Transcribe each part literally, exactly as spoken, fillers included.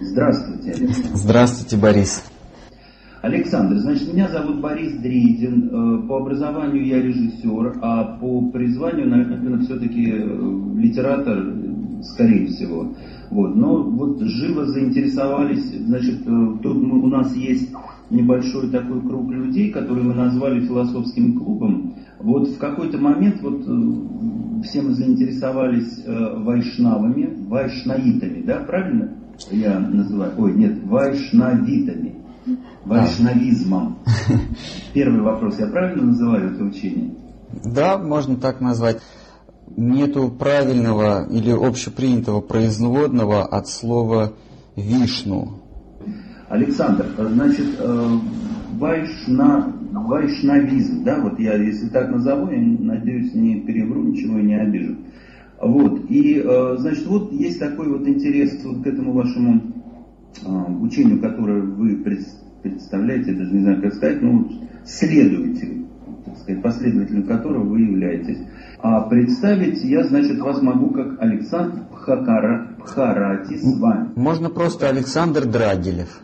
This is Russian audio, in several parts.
Здравствуйте, Александр. Здравствуйте, Борис. Александр, значит, меня зовут Борис Дридин. По образованию я режиссер, а по призванию, наверное, все-таки литератор, скорее всего. Вот. Но вот живо заинтересовались, значит, тут мы, у нас есть небольшой такой круг людей, который мы назвали философским клубом. Вот в какой-то момент вот все мы заинтересовались вайшнавами, вайшнаитами, да, правильно я называю? Ой, нет, вайшнавитами, вайшнавизмом. Первый вопрос, я правильно называю это учение? Да, можно так назвать. Нету правильного или общепринятого производного от слова «вишну». Александр, значит, вайшна, вайшнавизм, да, вот я, если так назову, я надеюсь, не перевру ничего и не обижу. Вот, и, значит, вот есть такой вот интерес вот к этому вашему учению, которое вы представляете, даже не знаю, как сказать, ну, следуете, так сказать, последователем которого вы являетесь. А представить я, значит, вас могу как Александр Пхакара, Пхарати с вами. Можно просто Александр Драгилев.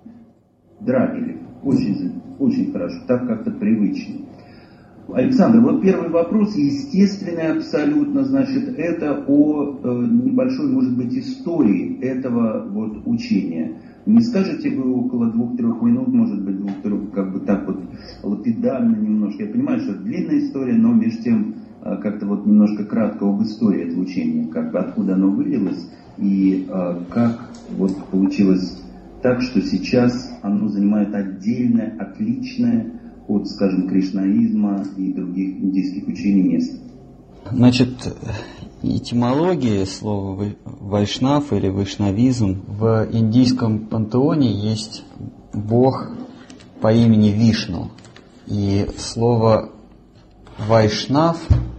Драгилев. Очень, очень хорошо, так как-то привычно. Александр, вот первый вопрос, естественный абсолютно, значит, это о э, небольшой, может быть, истории этого вот учения. Не скажете вы около двух-трех минут, может быть, двух-трех, как бы так вот лапидально немножко. Я понимаю, что это длинная история, но между тем э, как-то вот немножко кратко об истории этого учения, как бы откуда оно вылилось и э, как вот получилось так, что сейчас оно занимает отдельное, отличное от, скажем, кришнаизма и других индийских учений место. Значит, этимология слова вайшнав или вайшнавизм в индийском пантеоне есть бог по имени Вишну. И слово вайшнав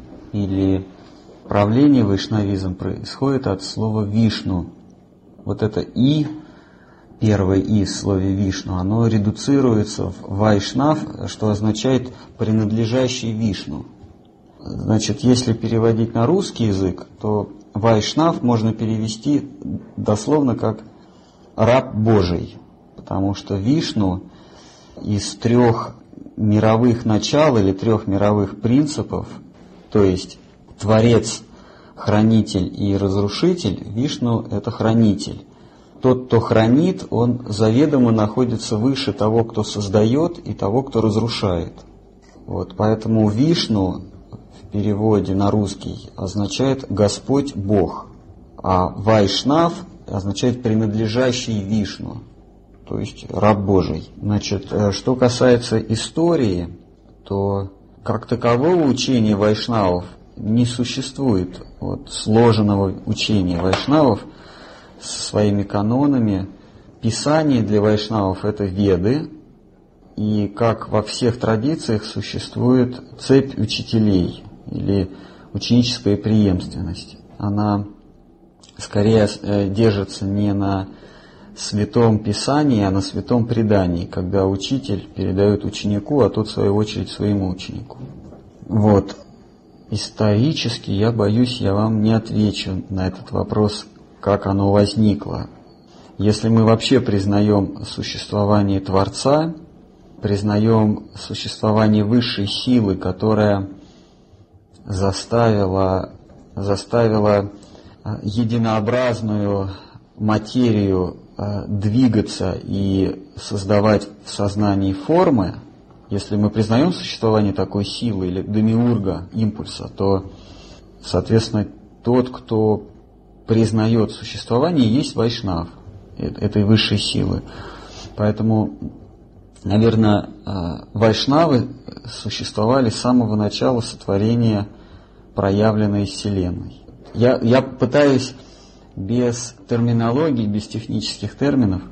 или правление вайшнавизм происходит от слова Вишну. Вот это «и», первое «и» в слове Вишну, оно редуцируется в вайшнав, что означает «принадлежащий Вишну». Значит, если переводить на русский язык, то вайшнав можно перевести дословно как «раб Божий», потому что Вишну из трех мировых начал или трех мировых принципов, то есть Творец, Хранитель и Разрушитель, Вишну – это Хранитель. Тот, кто хранит, он заведомо находится выше того, кто создает, и того, кто разрушает. Вот, поэтому Вишну в переводе на русский означает «Господь Бог», а Вайшнав означает «принадлежащий Вишну», то есть «раб Божий». Значит, что касается истории, то как такового учения вайшнавов не существует, вот, сложенного учения вайшнавов со своими канонами. Писание для вайшнавов – это Веды, и как во всех традициях существует цепь учителей или ученическая преемственность. Она скорее держится не на святом Писании, а на святом предании, когда учитель передает ученику, а тот в свою очередь своему ученику. Вот. Исторически, я боюсь, я вам не отвечу на этот вопрос, как оно возникло. Если мы вообще признаем существование Творца, признаем существование высшей силы, которая заставила, заставила единообразную материю двигаться и создавать в сознании формы, если мы признаем существование такой силы или демиурга, импульса, то, соответственно, тот, кто признает существование, есть вайшнав этой высшей силы. Поэтому, наверное, вайшнавы существовали с самого начала сотворения проявленной Вселенной. Я, я пытаюсь без терминологии, без технических терминов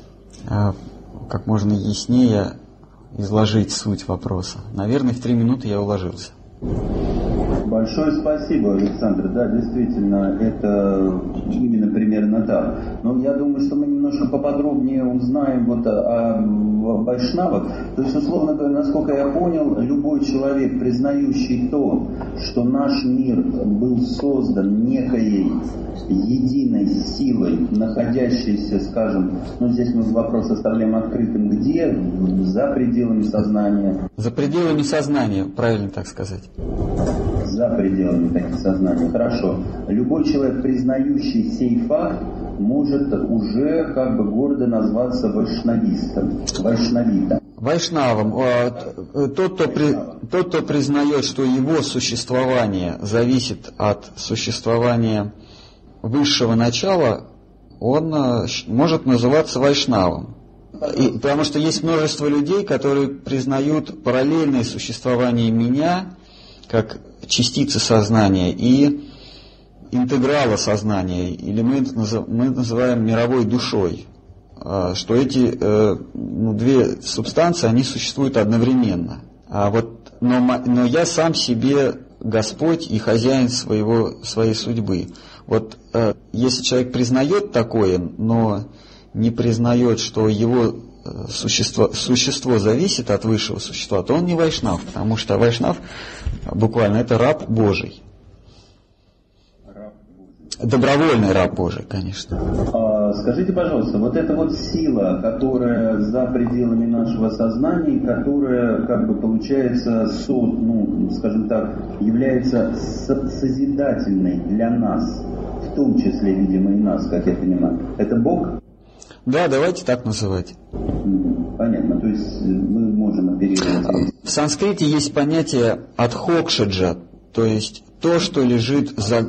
как можно яснее изложить суть вопроса. Наверное, в три минуты я уложился. Большое спасибо, Александр. Да, действительно, это именно примерно так. Но я думаю, что мы немножко поподробнее узнаем вот о, о вайшнавах. То есть, условно говоря, насколько я понял, любой человек, признающий то, что наш мир был создан некой единой силой, находящейся, скажем, ну здесь мы вопрос оставляем открытым, где? За пределами сознания. За пределами сознания, правильно так сказать. За пределами таких сознания. Хорошо. Любой человек, признающий сей факт, может уже как бы гордо назваться вайшнавистом, вайшнавитом. Вайшнавом. Тот, кто, при, тот, кто признает, что его существование зависит от существования высшего начала, он может называться вайшнавом. И, потому что есть множество людей, которые признают параллельное существование меня как частицы сознания и интеграла сознания, или мы это мы называем мировой душой, что эти ну, две субстанции, они существуют одновременно. А вот, но, но я сам себе Господь и хозяин своего, своей судьбы. Вот если человек признает такое, но не признает, что его существо, существо зависит от высшего существа, то он не вайшнав, потому что вайшнав буквально это раб Божий. Раб Божий. Добровольный раб Божий, конечно. А, скажите, пожалуйста, вот эта вот сила, которая за пределами нашего сознания, которая, как бы получается, суд, ну, скажем так, является созидательной для нас, в том числе, видимо, и нас, как я понимаю, это Бог? Да, давайте так называть. Понятно, то есть мы можем оперировать. В санскрите есть понятие адхокшаджа, то есть то, что лежит за...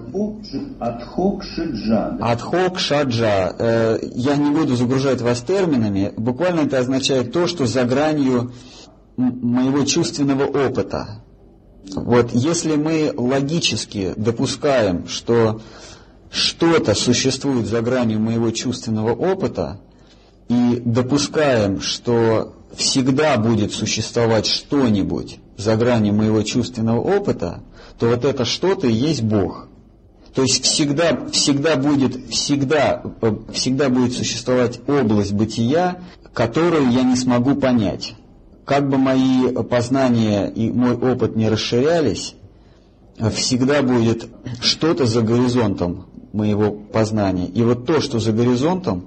Адхокшаджа. Адхокшаджа. Я не буду загружать вас терминами, буквально это означает то, что за гранью моего чувственного опыта. Вот если мы логически допускаем, что что-то существует за гранью моего чувственного опыта, и допускаем, что всегда будет существовать что-нибудь за гранью моего чувственного опыта, то вот это что-то и есть Бог. То есть всегда, всегда будет, всегда, всегда будет существовать область бытия, которую я не смогу понять. Как бы мои познания и мой опыт не расширялись, всегда будет что-то за горизонтом моего познания. И вот то, что за горизонтом,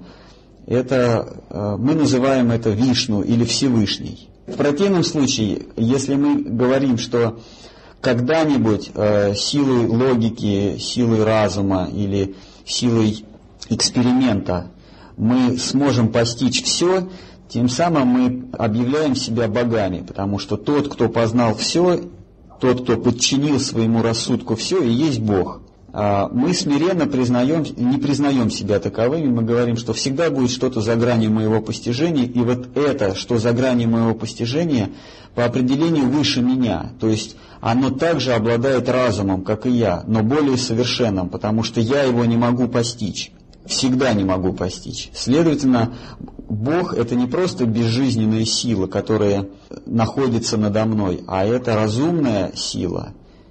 это мы называем это Вишну или Всевышний. В противном случае, если мы говорим, что когда-нибудь э, силой логики, силой разума или силой эксперимента мы сможем постичь все, тем самым мы объявляем себя богами, потому что тот, кто познал все, тот, кто подчинил своему рассудку все, и есть Бог. Мы смиренно признаем, не признаем себя таковыми, мы говорим, что всегда будет что-то за гранью моего постижения, и вот это, что за гранью моего постижения, по определению выше меня, то есть оно также обладает разумом, как и я, но более совершенным, потому что я его не могу постичь, всегда не могу постичь. Следовательно, Бог — это не просто безжизненная сила, которая находится надо мной, а это разумная сила,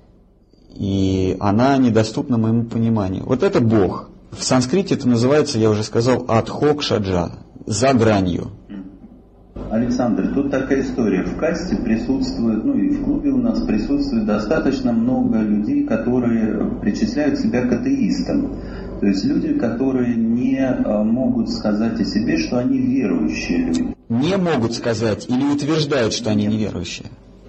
и она недоступна моему пониманию. Вот это Бог. В санскрите это называется, я уже сказал, адхокшаджа, за гранью. Александр, тут такая история. В касте присутствует, ну и в клубе у нас присутствует достаточно много людей, которые причисляют себя к атеистам. То есть люди, которые не могут сказать о себе, что они верующие люди. Не могут сказать или утверждают, что они неверующие.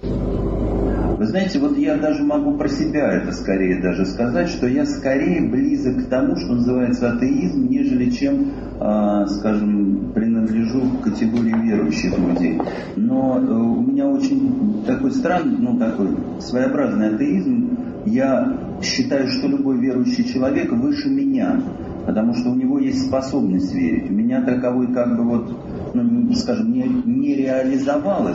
Вы знаете, вот я даже могу про себя это скорее даже сказать, что я скорее близок к тому, что называется атеизм, нежели чем, э, скажем, принадлежу к категории верующих людей. Но э, у меня очень такой странный, ну такой своеобразный атеизм. Я считаю, что любой верующий человек выше меня, потому что у него есть способность верить. У меня таковой как бы вот, ну, скажем, не, не реализовалось.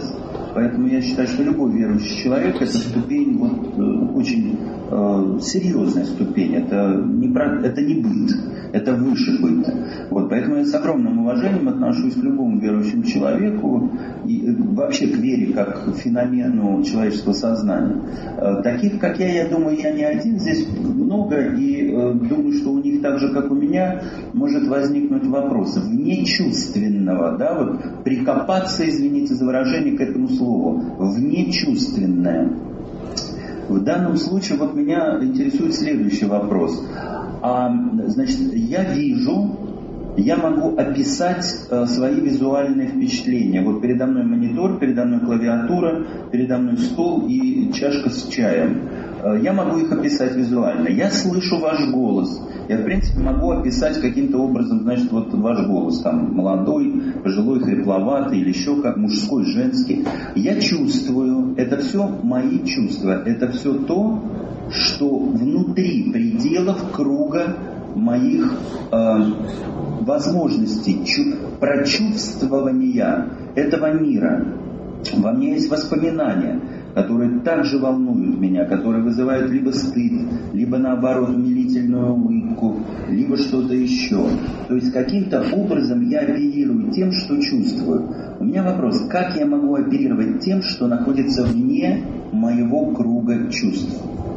Поэтому я считаю, что любой верующий человек – это ступень, вот, очень э, серьезная ступень. Это не, про, это не быт, это выше быта. Вот, поэтому я с огромным уважением отношусь к любому верующему человеку и вообще к вере как к феномену человеческого сознания. Э, таких, как я, я думаю, я не один, здесь много, и э, думаю, что у них так же, как у меня, может возникнуть вопрос внечувственного, да, вот прикопаться, извините за выражение, к этому слову, внечувственное. В данном случае вот меня интересует следующий вопрос. А, значит, я вижу, я могу описать э, свои визуальные впечатления. Вот передо мной монитор, передо мной клавиатура, передо мной стол и чашка с чаем. Э, я могу их описать визуально. Я слышу ваш голос. Я, в принципе, могу описать каким-то образом, значит, вот ваш голос, там, молодой, пожилой, хрипловатый, или еще как мужской, женский. Я чувствую, это все мои чувства, это все то, что внутри пределов круга моих э, возможностей, чу- прочувствования этого мира. Во мне есть воспоминания, которые также волнуют меня, которые вызывают либо стыд, либо наоборот умилительную улыбку, либо что-то еще. То есть каким-то образом я оперирую тем, что чувствую. У меня вопрос, как я могу оперировать тем, что находится вне моего круга чувств?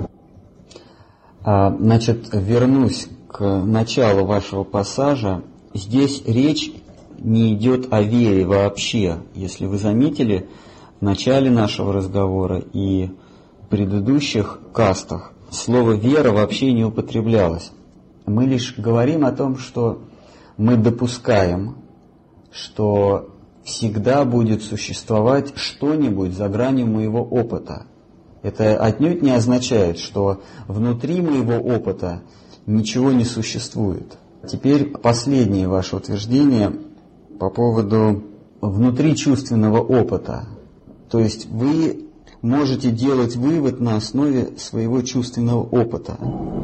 А, значит, вернусь к началу вашего пассажа. Здесь речь не идет о вере вообще. Если вы заметили, в начале нашего разговора и в предыдущих кастах слово «вера» вообще не употреблялось. Мы лишь говорим о том, что мы допускаем, что всегда будет существовать что-нибудь за гранью моего опыта. Это отнюдь не означает, что внутри моего опыта ничего не существует. Теперь последнее ваше утверждение по поводу внутричувственного опыта. То есть вы можете делать вывод на основе своего чувственного опыта.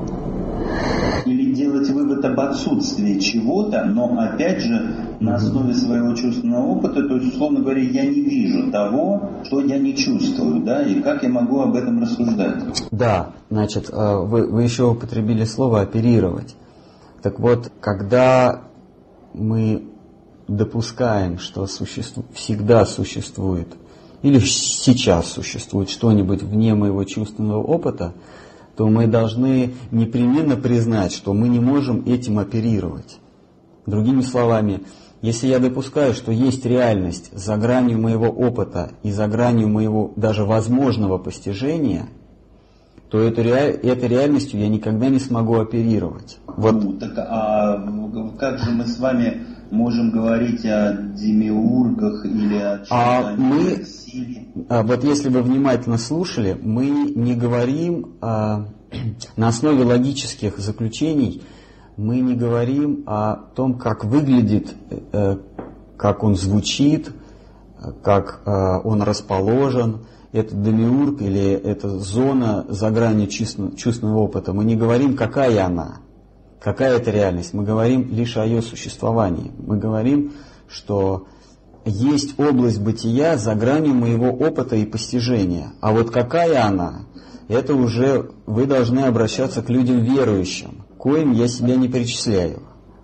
Или делать вывод об отсутствии чего-то, но опять же на основе своего чувственного опыта, то есть, условно говоря, я не вижу того, что я не чувствую, да, и как я могу об этом рассуждать? Да, значит, вы, вы еще употребили слово «оперировать». Так вот, когда мы допускаем, что существу, всегда существует, или сейчас существует что-нибудь вне моего чувственного опыта, то мы должны непременно признать, что мы не можем этим оперировать. Другими словами, если я допускаю, что есть реальность за гранью моего опыта и за гранью моего даже возможного постижения, то эту реаль... этой реальностью я никогда не смогу оперировать. Вот. Ну, так а как же мы с вами можем говорить о демиургах или о чем-то а мы, силе? А вот если вы внимательно слушали, мы не говорим а, на основе логических заключений, мы не говорим о том, как выглядит, э, как он звучит, как э, он расположен, этот демиург или эта зона за гранью чувственного, чувственного опыта. Мы не говорим, какая она, какая это реальность. Мы говорим лишь о ее существовании. Мы говорим, что есть область бытия за гранью моего опыта и постижения. А вот какая она, это уже вы должны обращаться к людям верующим, коим я себя не причисляю.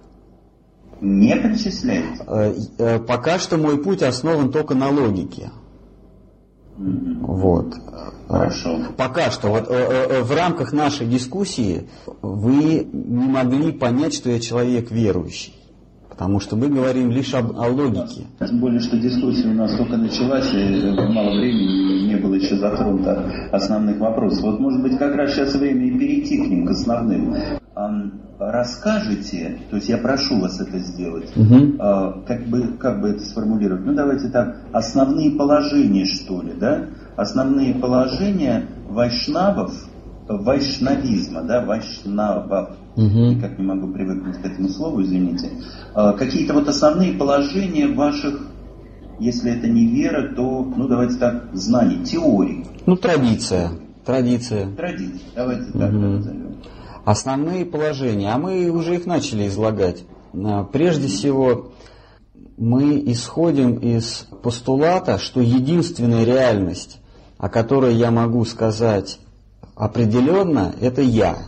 Не причисляете? Пока что мой путь основан только на логике. Mm-hmm. Вот. Хорошо. Пока что. Вот, в рамках нашей дискуссии вы не могли понять, что я человек верующий. Потому что мы говорим лишь об, о логике. Тем более, что дискуссия у нас только началась, и мало времени, не было еще затронуто основных вопросов. Вот, может быть, как раз сейчас время и перейти к ним, к основным. Расскажите, то есть я прошу вас это сделать, угу. как бы, как бы это сформулировать? Ну, давайте так, основные положения, что ли, да? Основные положения вайшнавов, вайшнавизма, да, вайшнавов. Угу. Никак не могу привыкнуть к этому слову, извините. Какие-то вот основные положения ваших, если это не вера, то, ну, давайте так, знаний, теорий. Ну, традиция. Традиция. Традиция, давайте так угу. назовем. Основные положения, а мы уже их начали излагать. Прежде всего, мы исходим из постулата, что единственная реальность, о которой я могу сказать определенно, это я.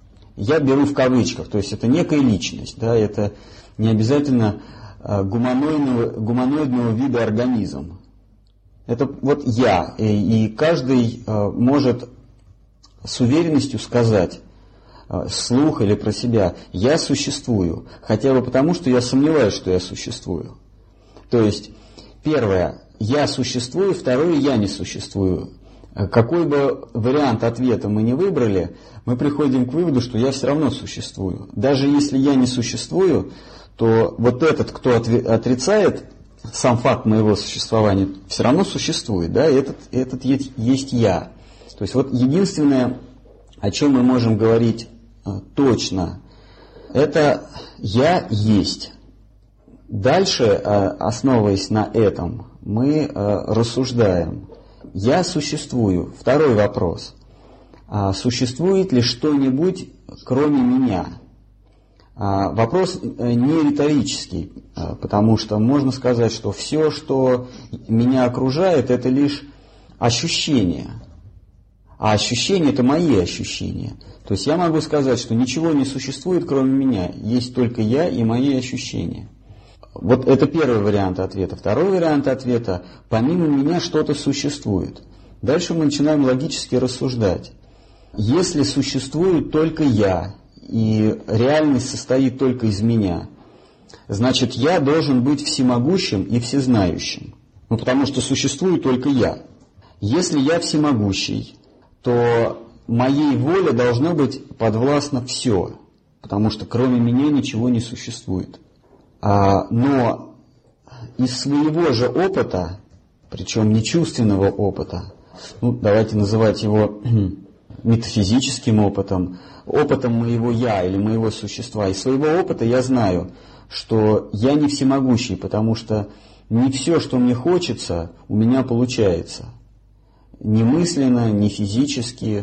Я беру в кавычках, то есть это некая личность, да, это не обязательно гуманоидного, гуманоидного вида организм. Это вот я, и, и каждый может с уверенностью сказать вслух или про себя: я существую, хотя бы потому, что я сомневаюсь, что я существую. То есть, первое, я существую, второе, я не существую. Какой бы вариант ответа мы ни выбрали, мы приходим к выводу, что я все равно существую. Даже если я не существую, то вот этот, кто отрицает сам факт моего существования, все равно существует, да, этот, этот есть, есть я. То есть вот единственное, о чем мы можем говорить э, точно, это «я есть». Дальше, э, основываясь на этом, мы э, рассуждаем. «Я существую». Второй вопрос. А существует ли что-нибудь, кроме меня? А, вопрос э, не риторический, э, потому что можно сказать, что все, что меня окружает, это лишь ощущение. А ощущения – это мои ощущения. То есть я могу сказать, что ничего не существует, кроме меня. Есть только я и мои ощущения. Вот это первый вариант ответа. Второй вариант ответа – помимо меня что-то существует. Дальше мы начинаем логически рассуждать. Если существует только я, и реальность состоит только из меня, значит, я должен быть всемогущим и всезнающим. Ну, потому что существует только я. Если я всемогущий, то моей воле должно быть подвластно все, потому что кроме меня ничего не существует. А, но из своего же опыта, причем нечувственного опыта, ну, давайте называть его метафизическим опытом, опытом моего «я» или моего существа, из своего опыта я знаю, что я не всемогущий, потому что не все, что мне хочется, у меня получается. Ни мысленно, ни физически,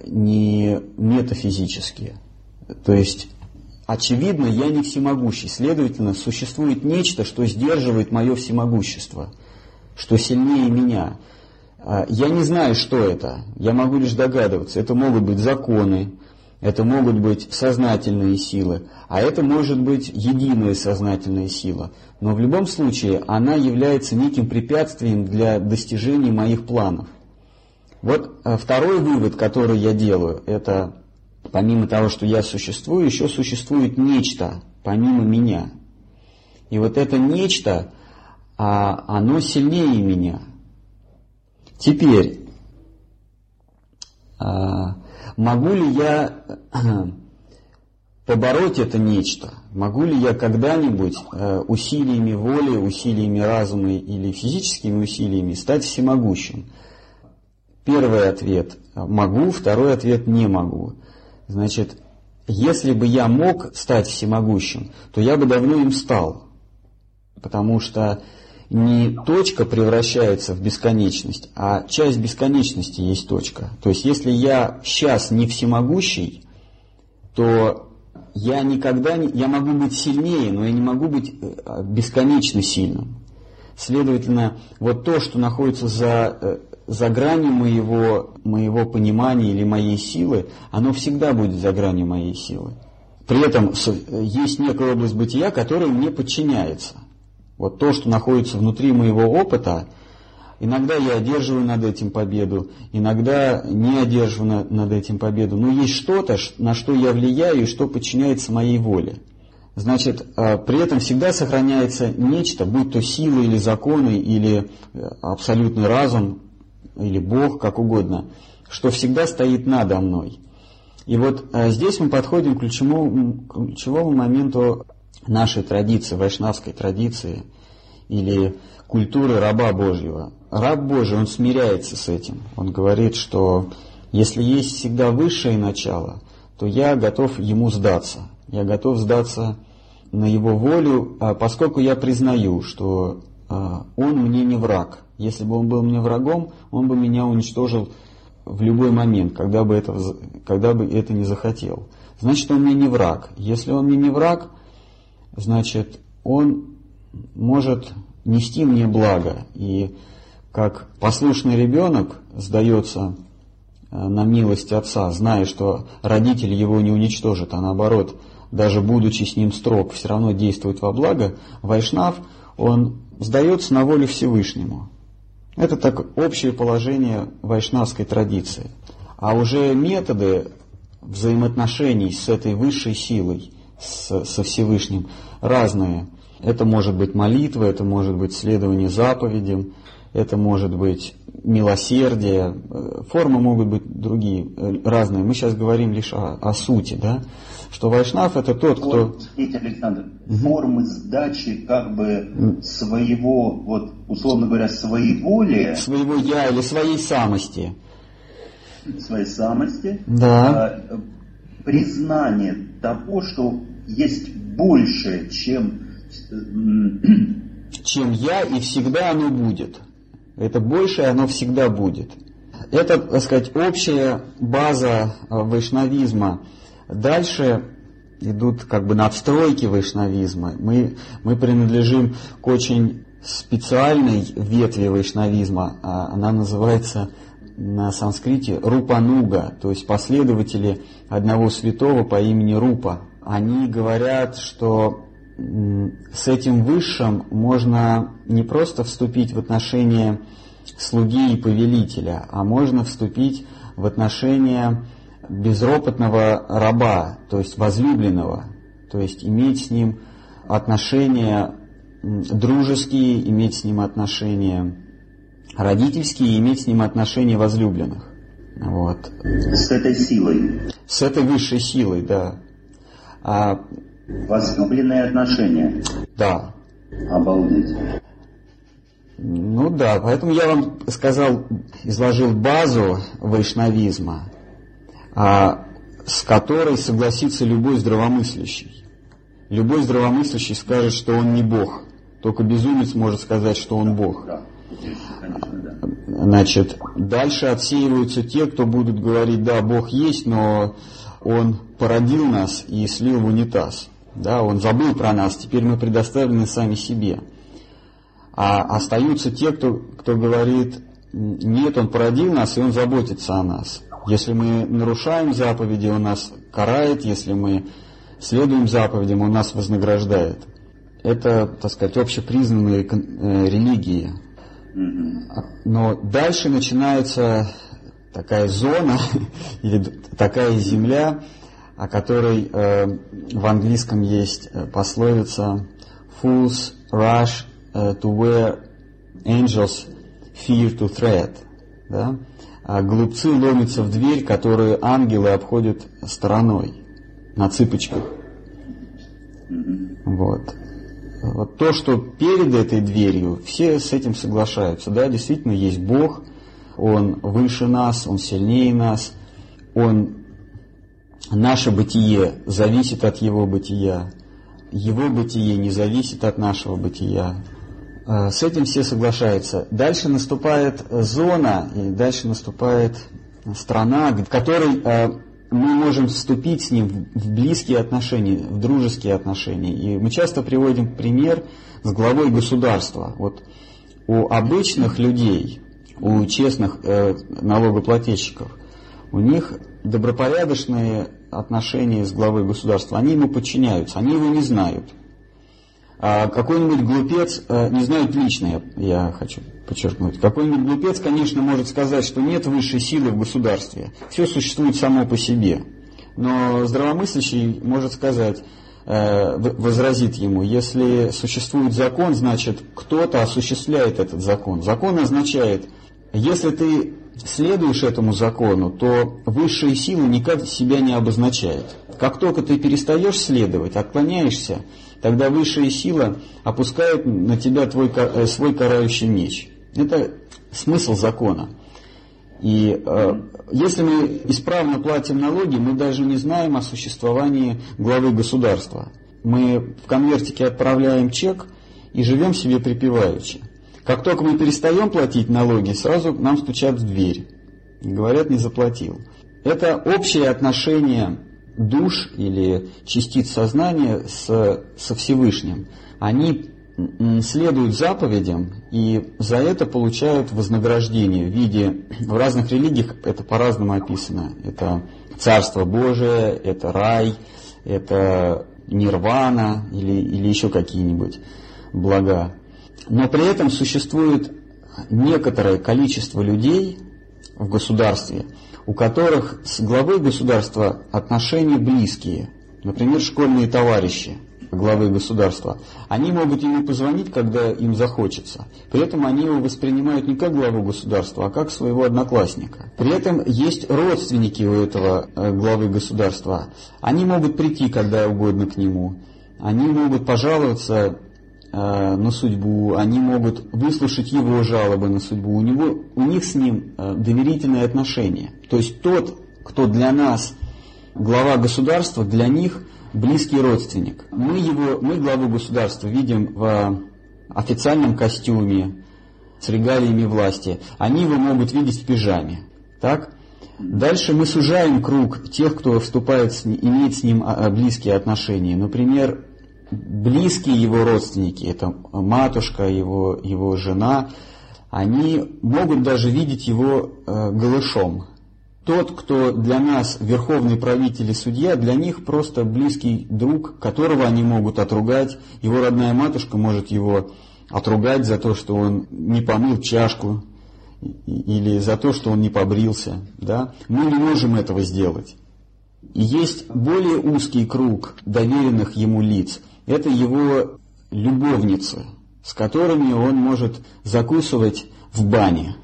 ни метафизически. То есть, очевидно, я не всемогущий. Следовательно, существует нечто, что сдерживает мое всемогущество, что сильнее меня. Я не знаю, что это. Я могу лишь догадываться. Это могут быть законы, это могут быть сознательные силы, а это может быть единая сознательная сила. Но в любом случае она является неким препятствием для достижения моих планов. Вот второй вывод, который я делаю, это помимо того, что я существую, еще существует нечто помимо меня. И вот это нечто, оно сильнее меня. Теперь, могу ли я побороть это нечто? Могу ли я когда-нибудь усилиями воли, усилиями разума или физическими усилиями стать всемогущим? Первый ответ – могу, второй ответ – не могу. Значит, если бы я мог стать всемогущим, то я бы давно им стал. Потому что не точка превращается в бесконечность, а часть бесконечности есть точка. То есть, если я сейчас не всемогущий, то я никогда не... Я могу быть сильнее, но я не могу быть бесконечно сильным. Следовательно, вот то, что находится за... за гранью моего, моего понимания или моей силы, оно всегда будет за гранью моей силы. При этом есть некая область бытия, которая мне подчиняется. Вот то, что находится внутри моего опыта, иногда я одерживаю над этим победу, иногда не одерживаю над этим победу, но есть что-то, на что я влияю и что подчиняется моей воле. Значит, при этом всегда сохраняется нечто, будь то сила или законы, или абсолютный разум, или Бог, как угодно, что всегда стоит надо мной. И вот а, здесь мы подходим к ключевому, ключевому моменту нашей традиции, вайшнавской традиции, или культуры раба Божьего. Раб Божий, он смиряется с этим. Он говорит, что если есть всегда высшее начало, то я готов ему сдаться. Я готов сдаться на его волю, а, поскольку я признаю, что а, он мне не враг. Если бы он был мне врагом, он бы меня уничтожил в любой момент, когда бы это, когда бы это не захотел. Значит, он мне не враг. Если он мне не враг, значит, он может нести мне благо. И как послушный ребенок сдается на милость отца, зная, что родители его не уничтожат, а наоборот, даже будучи с ним строг, все равно действует во благо, вайшнав, он сдается на волю Всевышнему. Это так общее положение вайшнавской традиции. А уже методы взаимоотношений с этой высшей силой, с, со Всевышним, разные. Это может быть молитва, это может быть следование заповедям, это может быть милосердие, формы могут быть другие, разные. Мы сейчас говорим лишь о, о сути, да? Что вайшнав это тот, кто... Вот, смотрите, Александр, формы сдачи как бы своего, вот, условно говоря, своеволия... Своего я или своей самости. Своей самости. Да. А, признание того, что есть больше, чем... чем я, и всегда оно будет. Это большее, оно всегда будет. Это, так сказать, общая база вайшнавизма. Дальше идут как бы надстройки вайшнавизма. Мы, мы принадлежим к очень специальной ветви вайшнавизма. Она называется на санскрите Рупануга, то есть последователи одного святого по имени Рупа. Они говорят, что с этим высшим можно не просто вступить в отношения слуги и повелителя, а можно вступить в отношения безропотного раба, то есть возлюбленного, то есть иметь с ним отношения дружеские, иметь с ним отношения родительские, иметь с ним отношения возлюбленных. Вот. С этой силой. С этой высшей силой, да. А возлюбленные отношения. Да. Обалдеть. Ну да, поэтому я вам сказал, изложил базу вайшнавизма, а, с которой согласится любой здравомыслящий. Любой здравомыслящий скажет, что он не Бог. Только безумец может сказать, что он Бог. Да, конечно, да. Значит, дальше отсеиваются те, кто будут говорить, да, Бог есть, но Он породил нас и слил в унитаз. Да, Он забыл про нас, теперь мы предоставлены сами себе. А остаются те, кто, кто говорит, нет, Он породил нас, и Он заботится о нас. Если мы нарушаем заповеди, Он нас карает, если мы следуем заповедям, Он нас вознаграждает. Это, так сказать, общепризнанные э, религии. Но дальше начинается такая зона, или такая земля, о которой э, в английском есть пословица «Fools rush uh, to where angels fear to tread». Да? А глупцы ломятся в дверь, которую ангелы обходят стороной, на цыпочках. Вот. Вот то, что перед этой дверью, все с этим соглашаются. Да, действительно, есть Бог, Он выше нас, Он сильнее нас, Он, наше бытие зависит от Его бытия, Его бытие не зависит от нашего бытия. С этим все соглашаются. Дальше наступает зона, и дальше наступает страна, в которой мы можем вступить с ним в близкие отношения, в дружеские отношения. И мы часто приводим пример с главой государства. Вот у обычных людей, у честных э, налогоплательщиков, у них добропорядочные отношения с главой государства. Они ему подчиняются, они его не знают. А какой-нибудь глупец, э, не знают лично, я, я хочу подчеркнуть, какой-нибудь глупец, конечно, может сказать, что нет высшей силы в государстве, все существует само по себе. Но здравомыслящий может сказать, э, возразит ему, если существует закон, значит, кто-то осуществляет этот закон. Закон означает, если ты следуешь этому закону, то высшие силы никак себя не обозначают. Как только ты перестаешь следовать, отклоняешься, тогда высшая сила опускает на тебя твой, свой карающий меч. Это смысл закона. И э, если мы исправно платим налоги, мы даже не знаем о существовании главы государства. Мы в конвертике отправляем чек и живем себе припеваючи. Как только мы перестаем платить налоги, сразу нам стучат в дверь и говорят, не заплатил. Это общее отношение душ или частиц сознания с, со Всевышним. Они следуют заповедям и за это получают вознаграждение в виде, в разных религиях это по-разному описано. Это Царство Божие, это рай, это нирвана или, или еще какие-нибудь блага. Но при этом существует некоторое количество людей в государстве, у которых с главой государства отношения близкие. Например, школьные товарищи главы государства. Они могут ему позвонить, когда им захочется. При этом они его воспринимают не как главу государства, а как своего одноклассника. При этом есть родственники у этого главы государства. Они могут прийти когда угодно к нему. Они могут пожаловаться э, на судьбу. Они могут выслушать его жалобы на судьбу. У него, у них с ним э, доверительные отношения. То есть тот, кто для нас глава государства, для них близкий родственник. Мы его, мы главу государства видим в официальном костюме, с регалиями власти. Они его могут видеть в пижаме. Так? Дальше мы сужаем круг тех, кто вступает с, имеет с ним близкие отношения. Например, близкие его родственники, это матушка, его, его жена, они могут даже видеть его э, голышом. Тот, кто для нас верховный правитель и судья, для них просто близкий друг, которого они могут отругать. Его родная матушка может его отругать за то, что он не помыл чашку или за то, что он не побрился. Да? Мы не можем этого сделать. И есть более узкий круг доверенных ему лиц. Это его любовницы, с которыми он может закусывать в бане.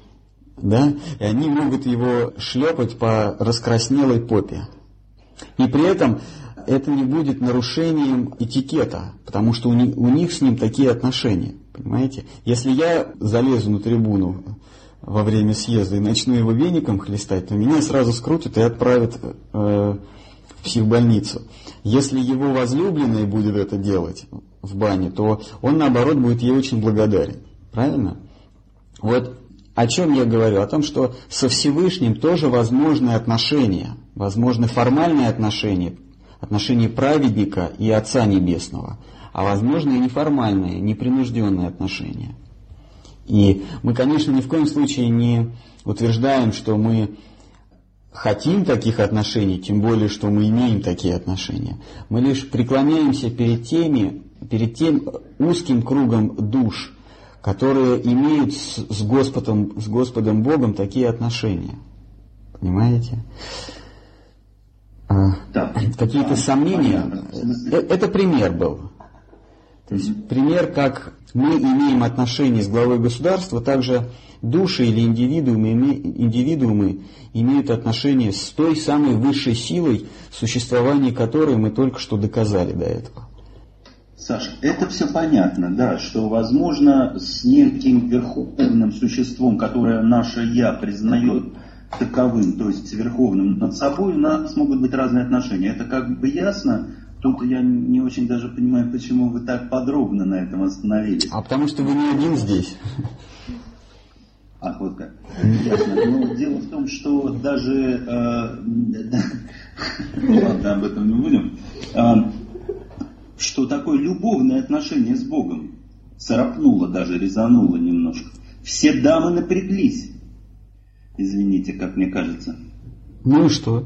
Да? И они могут его шлепать по раскраснелой попе. И при этом это не будет нарушением этикета, потому что у них, у них с ним такие отношения. Понимаете? Если я залезу на трибуну во время съезда и начну его веником хлестать, то меня сразу скрутят и отправят э, в психбольницу. Если его возлюбленный будет это делать в бане, то он, наоборот, будет ей очень благодарен. Правильно? Вот о чем я говорю? О том, что со Всевышним тоже возможны отношения, возможны формальные отношения, отношения праведника и Отца Небесного, а возможны и неформальные, непринужденные отношения. И мы, конечно, ни в коем случае не утверждаем, что мы хотим таких отношений, тем более, что мы имеем такие отношения. Мы лишь преклоняемся перед теми, перед тем узким кругом душ, которые имеют с Господом, с Господом Богом такие отношения. Понимаете? Да. Какие-то сомнения? Это пример был. То есть пример, как мы имеем отношения с главой государства, также души или индивидуумы, индивидуумы имеют отношения с той самой высшей силой, существование которой мы только что доказали до этого. Саша, это все понятно, да, что, возможно, с неким верховным существом, которое наше «я» признает таковым, то есть верховным над собой, у нас могут быть разные отношения. Это как бы ясно. Тут я не очень даже понимаю, почему вы так подробно на этом остановились. А потому что вы не один здесь. Ах, вот как. Ясно. Но дело в том, что даже... Э, ладно, об этом не будем. Что такое любовное отношение с Богом царапнуло, даже резануло немножко. Все дамы напряглись. Извините, как мне кажется. Ну и что?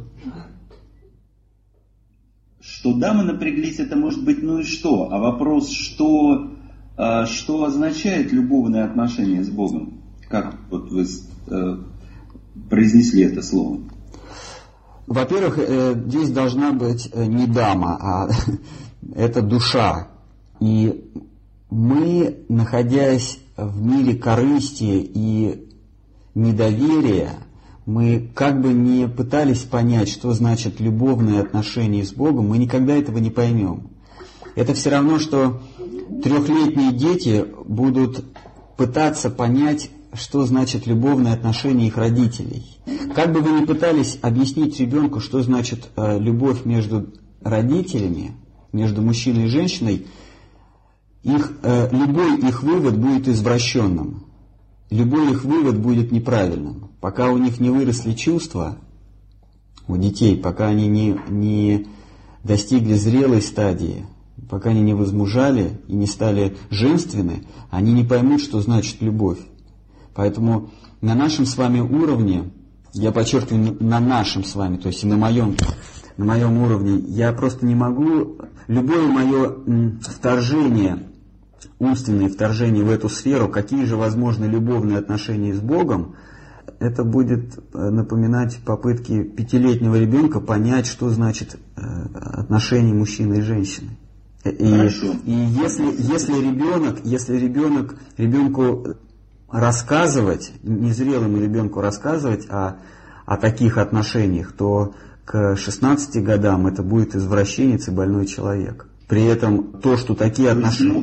Что дамы напряглись, это может быть ну и что. А вопрос, что, что означает любовное отношение с Богом? Как вот вы произнесли это слово? Во-первых, здесь должна быть не дама, а это душа. И мы, находясь в мире корысти и недоверия, мы как бы не пытались понять, что значит любовные отношения с Богом, мы никогда этого не поймем. Это все равно, что трехлетние дети будут пытаться понять, что значит любовные отношения их родителей. Как бы вы ни пытались объяснить ребенку, что значит э, любовь между родителями, между мужчиной и женщиной, их, э, любой их вывод будет извращенным. Любой их вывод будет неправильным. Пока у них не выросли чувства, у детей, пока они не, не достигли зрелой стадии, пока они не возмужали и не стали женственны, они не поймут, что значит любовь. Поэтому на нашем с вами уровне, я подчеркиваю, на нашем с вами, то есть и на моем, на моем уровне, я просто не могу, любое мое вторжение, умственное вторжение в эту сферу, какие же возможны любовные отношения с Богом, это будет напоминать попытки пятилетнего ребенка понять, что значит отношения мужчины и женщины. И, и если, если ребенок, если ребенок, ребенку рассказывать, незрелому ребенку рассказывать о, о таких отношениях, то к шестнадцати годам это будет извращенец и больной человек. При этом то, что такие отношения...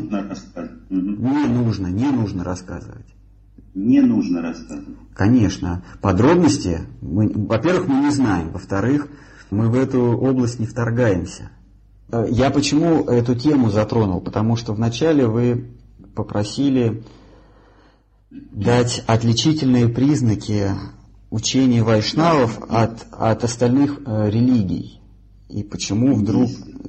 Не нужно, не нужно рассказывать. Не нужно рассказывать. Конечно. Подробности, мы, во-первых, мы не знаем. Во-вторых, мы в эту область не вторгаемся. Я почему эту тему затронул? Потому что вначале вы попросили дать отличительные признаки учения вайшнавов от, от остальных э, религий. И почему вдруг...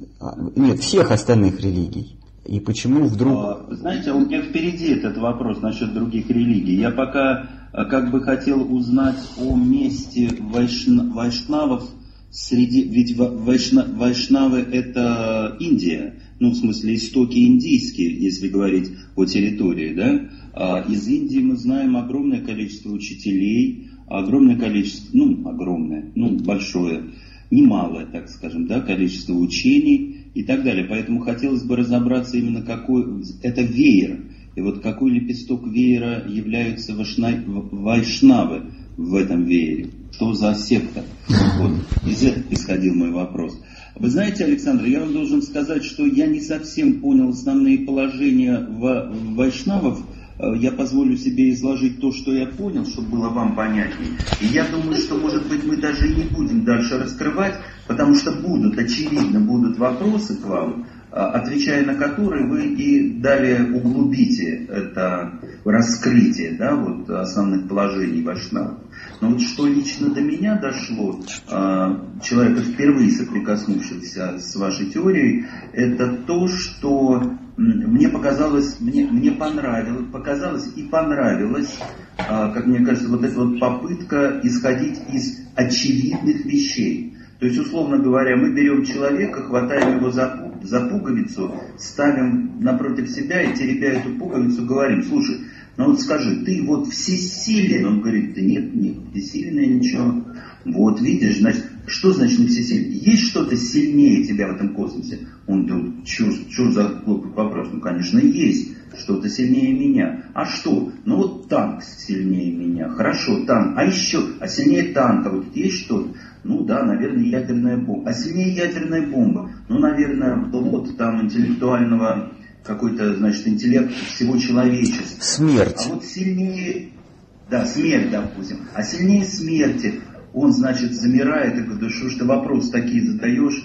Нет, всех остальных религий. И почему вдруг... Знаете, у меня впереди этот вопрос насчет других религий. Я пока как бы хотел узнать о месте вайшна... вайшнавов среди... Ведь вайшна... вайшнавы это Индия. Ну, в смысле, истоки индийские, если говорить о территории, да? Из Индии мы знаем огромное количество учителей, огромное количество, ну, огромное, ну, большое, немалое, так скажем, да, количество учений и так далее. Поэтому хотелось бы разобраться именно какой это веер. И вот какой лепесток веера являются вайшна... вайшнавы в этом веере. Что за секта? Вот. Из этого исходил мой вопрос. Вы знаете, Александр, я вам должен сказать, что я не совсем понял основные положения вайшнавов. Я позволю себе изложить то, что я понял, чтобы было вам понятнее. И я думаю, что, может быть, мы даже и не будем дальше раскрывать, потому что будут, очевидно, будут вопросы к вам, отвечая на которые вы и далее углубите это раскрытие, да, вот, основных положений вайшнавов. Но вот что лично до меня дошло, человека, впервые соприкоснувшегося с вашей теорией, это то, что мне показалось, мне, мне понравилось, показалось и понравилось, как мне кажется, вот эта вот попытка исходить из очевидных вещей. То есть, условно говоря, мы берем человека, хватаем его за, за пуговицу, ставим напротив себя и, теребя эту пуговицу, говорим: слушай, ну вот скажи, ты вот всесилен? Он говорит: да нет, нет, всесильное ничего. Вот видишь, значит, что значит не всесильный? Есть что-то сильнее тебя в этом космосе? Он тут, что за глупый вопрос? Ну, конечно, есть что-то сильнее меня. А что? Ну вот танк сильнее меня. Хорошо, танк. А еще, а сильнее танка вот есть что-то? Ну да, наверное, ядерная бомба. А сильнее ядерная бомба? Ну, наверное, плод там интеллектуального, какой-то, значит, интеллект всего человечества. Смерть. А вот сильнее, да, смерть, допустим. А сильнее смерти, он, значит, замирает и говорит: что ж ты вопрос такие задаешь?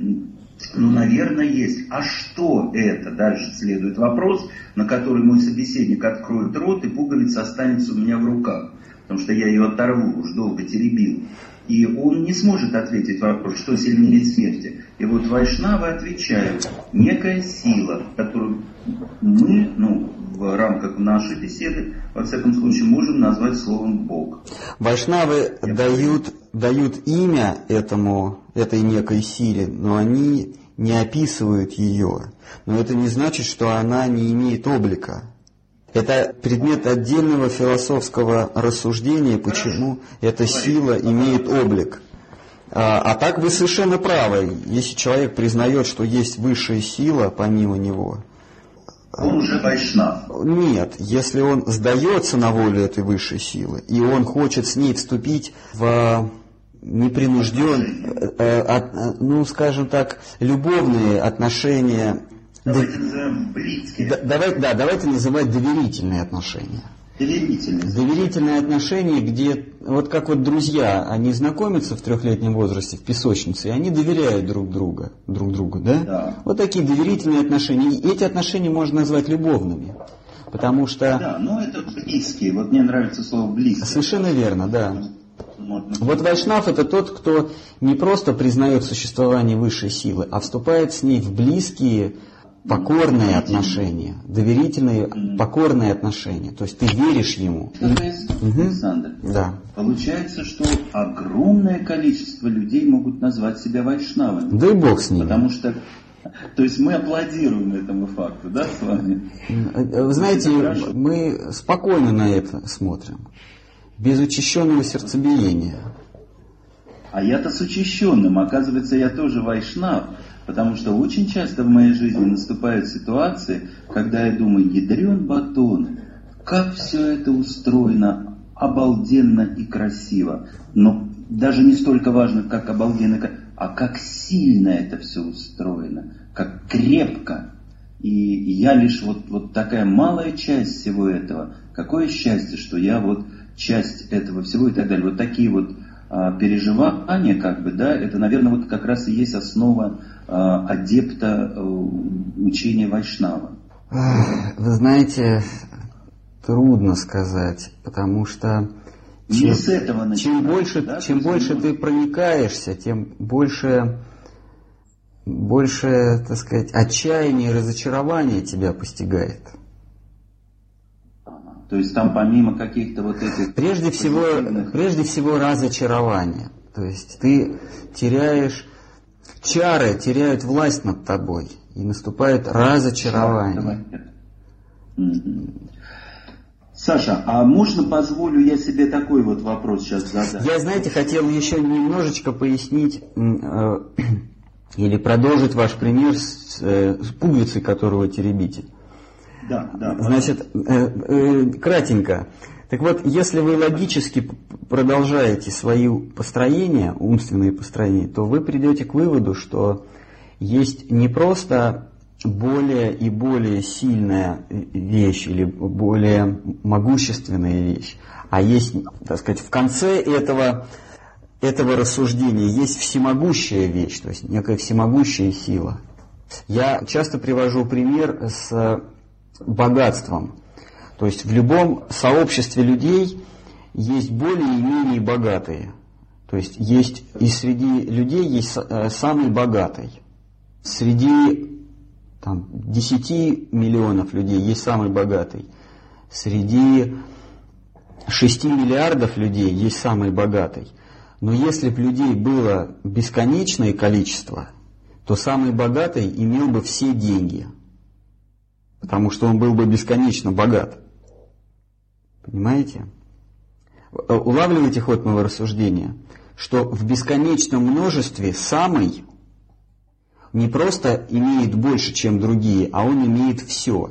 Ну, наверное, есть. А что это? Дальше следует вопрос, на который мой собеседник откроет рот, и пуговица останется у меня в руках. Потому что я ее оторву, уж долго теребил. И он не сможет ответить вопрос, что сильнее смерти. И вот вайшнавы отвечают: некая сила, которую мы, ну, в рамках нашей беседы, во всяком случае, можем назвать словом Бог. Вайшнавы дают, дают имя этому, этой некой силе, но они не описывают ее. Но это не значит, что она не имеет облика. Это предмет отдельного философского рассуждения, почему эта сила имеет облик. А, а так вы совершенно правы. Если человек признает, что есть высшая сила помимо него, он уже вайшнав. Нет, если он сдается на волю этой высшей силы, и он хочет с ней вступить в непринужденные, ну, скажем так, любовные отношения. Давайте назовем близкие. Да, давай, да, давайте называть доверительные отношения. Доверительные. Доверительные отношения, где, вот как вот друзья, они знакомятся в трехлетнем возрасте в песочнице, и они доверяют друг друга, друг другу, да? Да. Вот такие доверительные отношения. И эти отношения можно назвать любовными, потому что... Да, но это близкие. Вот мне нравится слово близкие. Совершенно верно, да. Вот вайшнав — это тот, кто не просто признает существование высшей силы, а вступает с ней в близкие покорные отношения, доверительные, покорные отношения. То есть ты веришь ему. Угу. Александр, да. Получается, что огромное количество людей могут назвать себя вайшнавами. Да и бог с ними. Потому что, то есть мы аплодируем этому факту, да, с вами? Вы знаете, мы спокойно на это смотрим, без учащенного сердцебиения. А я-то с учащенным, оказывается, я тоже вайшнав. Потому что очень часто в моей жизни наступают ситуации, когда я думаю, ядрен батон, как все это устроено обалденно и красиво. Но даже не столько важно, как обалденно, а как сильно это все устроено, как крепко. И я лишь вот, вот такая малая часть всего этого. Какое счастье, что я вот часть этого всего и так далее. Вот такие вот а, переживания, как бы, да, это, наверное, вот как раз и есть основа адепта учения вайшнава? Вы знаете, трудно сказать, потому что чем, с этого чем больше, да, чем больше ты проникаешься, тем больше, больше, так сказать, отчаяния и разочарования тебя постигает. То есть там помимо каких-то вот этих... Прежде всего, прежде всего разочарование. То есть ты теряешь... Чары теряют власть над тобой, и наступает разочарование. Саша, а можно позволю я себе такой вот вопрос сейчас задать? Я, знаете, хотел еще немножечко пояснить э, или продолжить ваш пример с, э, с пуговицей, которую вы теребите. Да, да. Значит, э, э, кратенько. Так вот, если вы логически продолжаете свои построения, умственные построения, то вы придете к выводу, что есть не просто более и более сильная вещь или более могущественная вещь, а есть, так сказать, в конце этого, этого рассуждения есть всемогущая вещь, то есть некая всемогущая сила. Я часто привожу пример с богатством. То есть в любом сообществе людей есть более и менее богатые. То есть есть и среди людей есть самый богатый. Среди там, десяти миллионов людей есть самый богатый. Среди шести миллиардов людей есть самый богатый. Но если бы людей было бесконечное количество, то самый богатый имел бы все деньги. Потому что он был бы бесконечно богат. Понимаете? Улавливаете ход моего рассуждения, что в бесконечном множестве самый не просто имеет больше, чем другие, а он имеет все.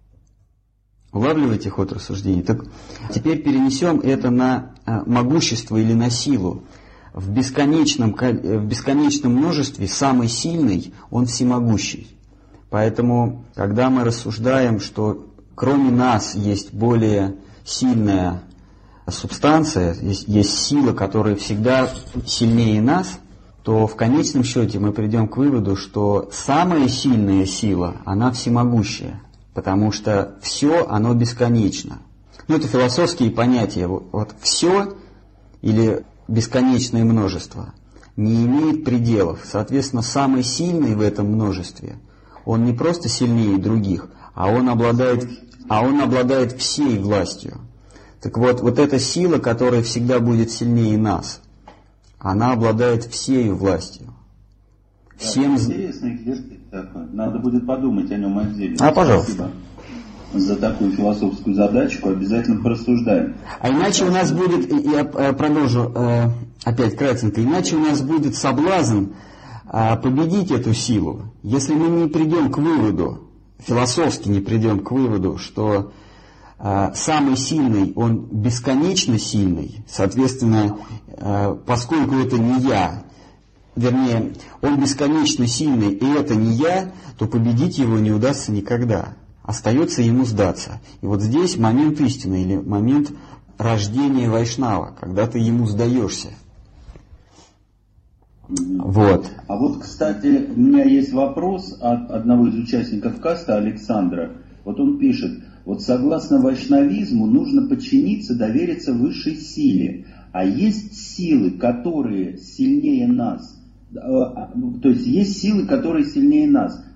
Улавливаете ход рассуждения? Так теперь перенесем это на могущество или на силу. В бесконечном, в бесконечном множестве самый сильный, он всемогущий. Поэтому, когда мы рассуждаем, что кроме нас есть более сильная субстанция, есть, есть сила, которая всегда сильнее нас, то в конечном счете мы придем к выводу, что самая сильная сила, она всемогущая, потому что все, оно бесконечно. Ну, это философские понятия. Вот, вот все или бесконечное множество не имеет пределов. Соответственно, самый сильный в этом множестве, он не просто сильнее других, а он обладает, а он обладает всей властью. Так вот, вот эта сила, которая всегда будет сильнее нас, она обладает всей властью. Всем... Да, интересный экзерсис такой. Надо будет подумать о нем отдельно. А, пожалуйста. Спасибо за такую философскую задачку. Обязательно порассуждаем. А иначе у нас будет, я продолжу опять кратенько, иначе у нас будет соблазн победить эту силу, если мы не придем к выводу, философски не придем к выводу, что самый сильный, он бесконечно сильный, соответственно, поскольку это не я, вернее, он бесконечно сильный, и это не я, то победить его не удастся никогда. Остается ему сдаться. И вот здесь момент истины, или момент рождения вайшнава, когда ты ему сдаешься. Вот. А вот, кстати, у меня есть вопрос от одного из участников каста, Александра. Вот он пишет: вот согласно вайшнавизму нужно подчиниться, довериться высшей силе. А есть силы, которые сильнее нас. То есть есть силы, которые сильнее нас.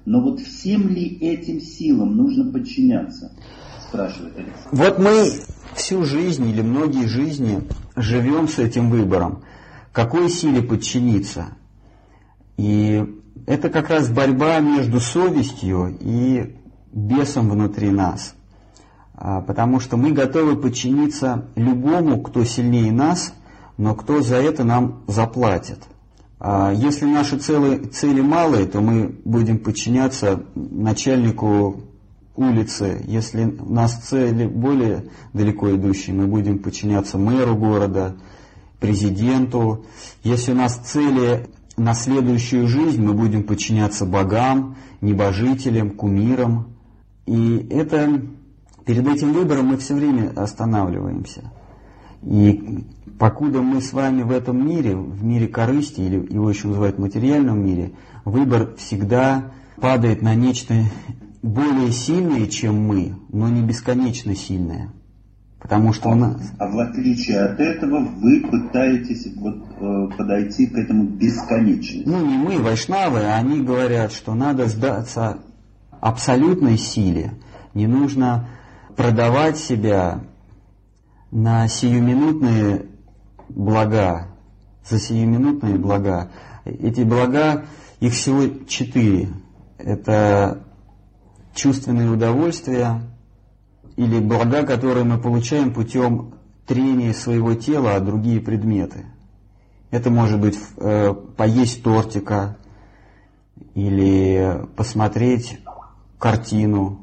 Но вот всем ли этим силам нужно подчиняться? Спрашивает Александр. Вот мы всю жизнь или многие жизни живем с этим выбором. Какой силе подчиниться? И это как раз борьба между совестью и бесом внутри нас. Потому что мы готовы подчиниться любому, кто сильнее нас, но кто за это нам заплатит. Если наши цели, цели малые, то мы будем подчиняться начальнику улицы. Если у нас цели более далеко идущие, мы будем подчиняться мэру города, президенту. Если у нас цели на следующую жизнь, мы будем подчиняться богам, небожителям, кумирам. И это, перед этим выбором мы все время останавливаемся. И покуда мы с вами в этом мире, в мире корысти, или его еще называют материальном мире, выбор всегда падает на нечто более сильное, чем мы, но не бесконечно сильное. Потому что у нас... А в отличие от этого вы пытаетесь вот, э, подойти к этому бесконечности. Ну, не мы, вайшнавы, они говорят, что надо сдаться абсолютной силе. Не нужно продавать себя на сиюминутные блага, за сиюминутные блага. Эти блага, их всего четыре. Это чувственные удовольствия или блага, которые мы получаем путем трения своего тела о другие предметы. Это может быть э, поесть тортика или посмотреть картину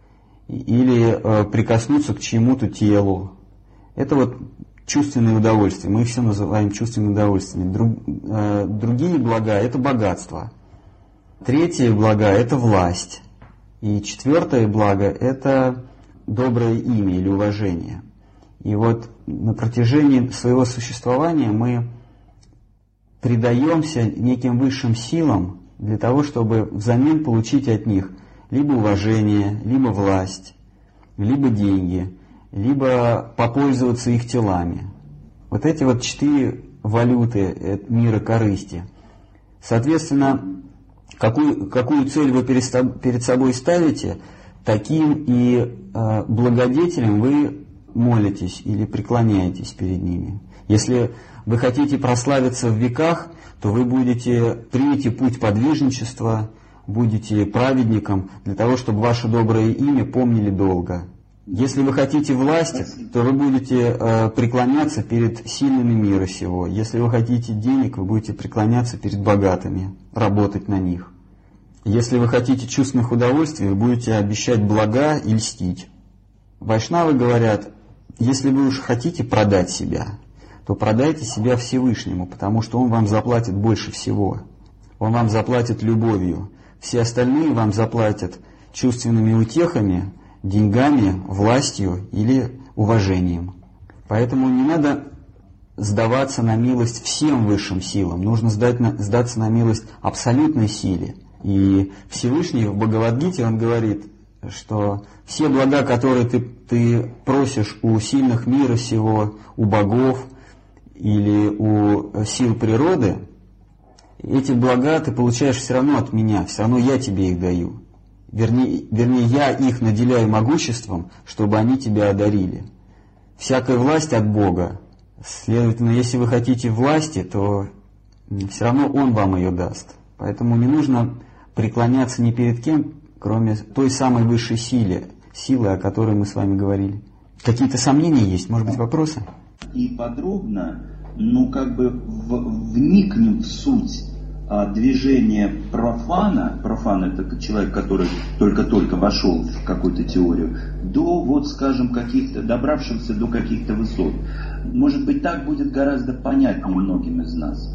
или э, прикоснуться к чему-то телу. Это вот чувственные удовольствия. Мы их все называем чувственными удовольствиями. Друг, э, другие блага – это богатство. Третье благо – это власть. И четвертое благо – это доброе имя или уважение. И вот на протяжении своего существования мы предаемся неким высшим силам для того, чтобы взамен получить от них либо уважение, либо власть, либо деньги, либо попользоваться их телами. Вот эти вот четыре валюты мира корысти. Соответственно, какую, какую цель вы перед собой ставите, таким и э, благодетелем вы молитесь или преклоняетесь перед ними. Если вы хотите прославиться в веках, то вы будете примите путь подвижничества, будете праведником для того, чтобы ваше доброе имя помнили долго. Если вы хотите власти, то вы будете э, преклоняться перед сильными мира сего. Если вы хотите денег, вы будете преклоняться перед богатыми, работать на них. Если вы хотите чувственных удовольствий, вы будете обещать блага и льстить. Вайшнавы говорят, если вы уж хотите продать себя, то продайте себя Всевышнему, потому что Он вам заплатит больше всего. Он вам заплатит любовью. Все остальные вам заплатят чувственными утехами, деньгами, властью или уважением. Поэтому не надо сдаваться на милость всем высшим силам. Нужно сдать на, сдаться на милость абсолютной силе. И Всевышний в Бхагавад-гите, он говорит, что все блага, которые ты, ты просишь у сильных мира сего, у богов или у сил природы, эти блага ты получаешь все равно от меня, все равно я тебе их даю. Вернее, вернее, я их наделяю могуществом, чтобы они тебя одарили. Всякая власть от Бога. Следовательно, если вы хотите власти, то все равно Он вам ее даст. Поэтому не нужно преклоняться ни перед кем, кроме той самой высшей силы, силы, о которой мы с вами говорили. Какие-то сомнения есть? Может быть, вопросы? И подробно, ну, как бы в, вникнем в суть а, движения профана, профан это человек, который только-только вошел в какую-то теорию, до, вот, скажем, каких-то, добравшихся до каких-то высот. Может быть, так будет гораздо понятнее многим из нас.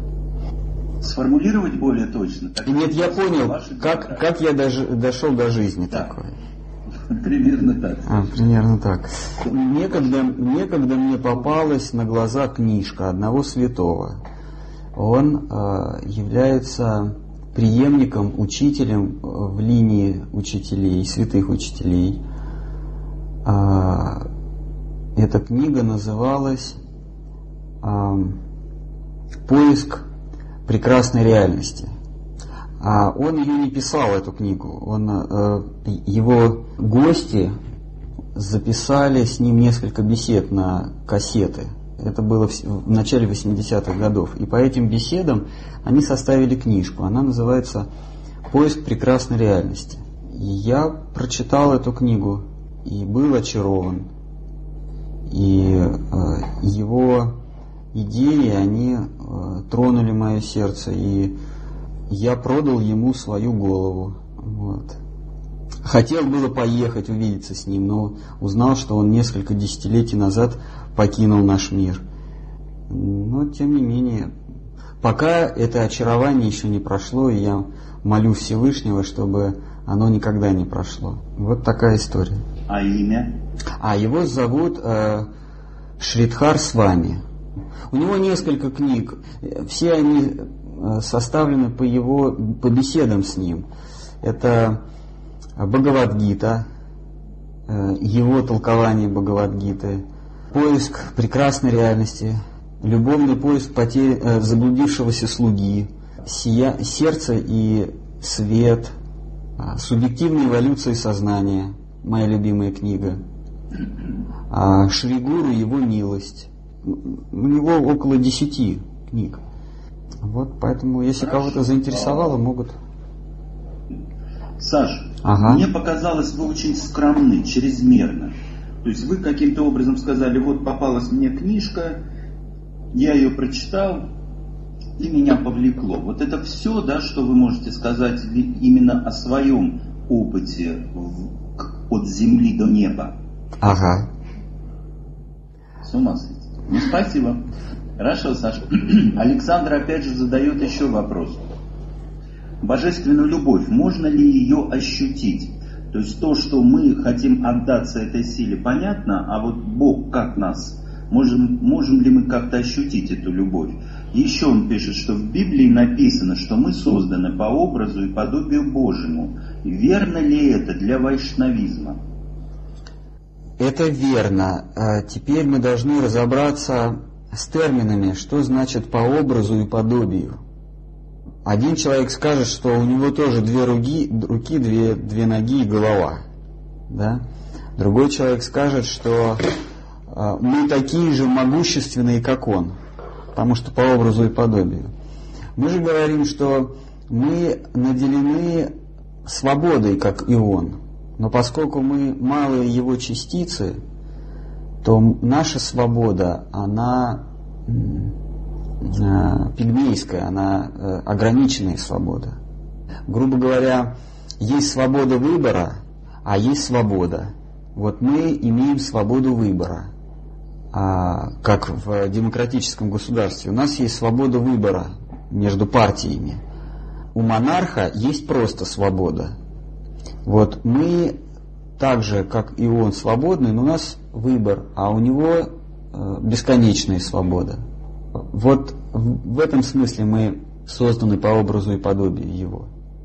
Сформулировать более точно? Нет, я понял, как, как я дож, дошел до жизни да. такой. Примерно так. А, примерно так. Некогда, некогда мне попалась на глаза книжка одного святого. Он э, является преемником, учителем в линии учителей, святых учителей. Э, эта книга называлась э, «Поиск прекрасной реальности». А он ее не писал, эту книгу. Он, э, его гости записали с ним несколько бесед на кассеты. Это было в, в начале восьмидесятых годов. И по этим беседам они составили книжку. Она называется «Поиск прекрасной реальности». И я прочитал эту книгу и был очарован. И э, его идеи, они э, тронули мое сердце. И я продал ему свою голову. Вот. Хотел было поехать увидеться с ним, но узнал, что он несколько десятилетий назад покинул наш мир. Но, тем не менее, пока это очарование еще не прошло, и я молю Всевышнего, чтобы оно никогда не прошло. Вот такая история. А имя? А его зовут э, Шридхар Свами. У него несколько книг. Все они составлены по его, по беседам с ним. Это Бхагавад-гита, его толкование Бхагавад-гиты, поиск прекрасной реальности, любовный поиск потери, э, заблудившегося слуги, сия, сердце и свет, э, субъективная эволюция сознания, моя любимая книга, э, Шри Гуру, его милость. У него около десяти книг. Вот, поэтому, если Хорошо. Кого-то заинтересовало, могут... Саш, ага. Мне показалось, вы очень скромны, чрезмерно. То есть вы каким-то образом сказали, вот попалась мне книжка, я ее прочитал, и меня повлекло. Вот это все, да, что вы можете сказать именно о своем опыте в, от земли до неба. Ага. С ума сойти. Ну, спасибо. Хорошо, Саша. Александр опять же задает еще вопрос. Божественную любовь, можно ли ее ощутить? То есть то, что мы хотим отдаться этой силе, понятно, а вот Бог как нас? Можем, можем ли мы как-то ощутить эту любовь? Еще он пишет, что в Библии написано, что мы созданы по образу и подобию Божьему. Верно ли это для вайшнавизма? Это верно. Теперь мы должны разобраться с терминами, что значит по образу и подобию. Один человек скажет, что у него тоже две руки, руки две, две ноги и голова. Да? Другой человек скажет, что э, мы такие же могущественные, как он, потому что по образу и подобию. Мы же говорим, что мы наделены свободой, как и он. Но поскольку мы малые его частицы, то наша свобода, она... пигмейская, она э, ограниченная свобода. Грубо говоря, есть свобода выбора, а есть свобода. Вот мы имеем свободу выбора, а, как в демократическом государстве. У нас есть свобода выбора между партиями. У монарха есть просто свобода. Вот мы так же, как и он, свободны, но у нас выбор, а у него э, бесконечная свобода. Вот в этом смысле мы созданы по образу и подобию Его.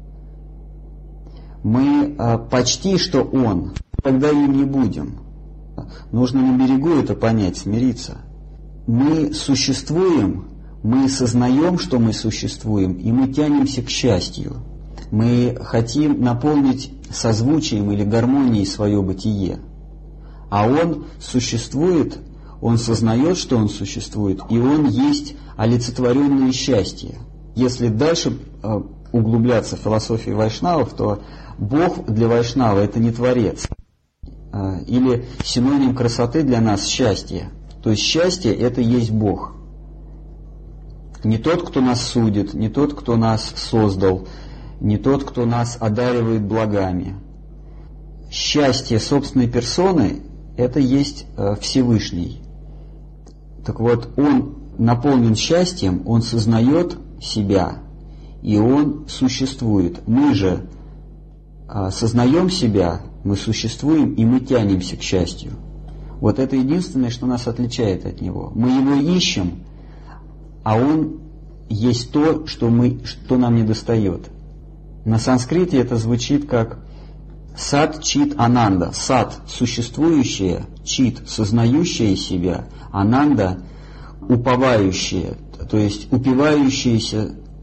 Мы а, почти что Он, тогда им не будем. Нужно на берегу это понять, смириться. Мы существуем, мы сознаем, что мы существуем, и мы тянемся к счастью. Мы хотим наполнить созвучием или гармонией свое бытие. А Он существует, Он сознает, что Он существует, и Он есть олицетворенное счастье. Если дальше э, углубляться в философию вайшнавов, то Бог для вайшнава — это не творец. Э, или синоним красоты для нас — счастье. То есть счастье — это есть Бог. Не тот, кто нас судит, не тот, кто нас создал, не тот, кто нас одаривает благами. Счастье собственной персоны — это есть э, Всевышний. Так вот, Он наполнен счастьем, Он сознает себя, и Он существует. Мы же а, сознаем себя, мы существуем, и мы тянемся к счастью. Вот это единственное, что нас отличает от Него. Мы Его ищем, а Он есть то, что, мы, что нам недостает. На санскрите это звучит как сат, чит, ананда. Сат – существующее, чит – сознающее себя, ананда – уповающее, то есть упивающееся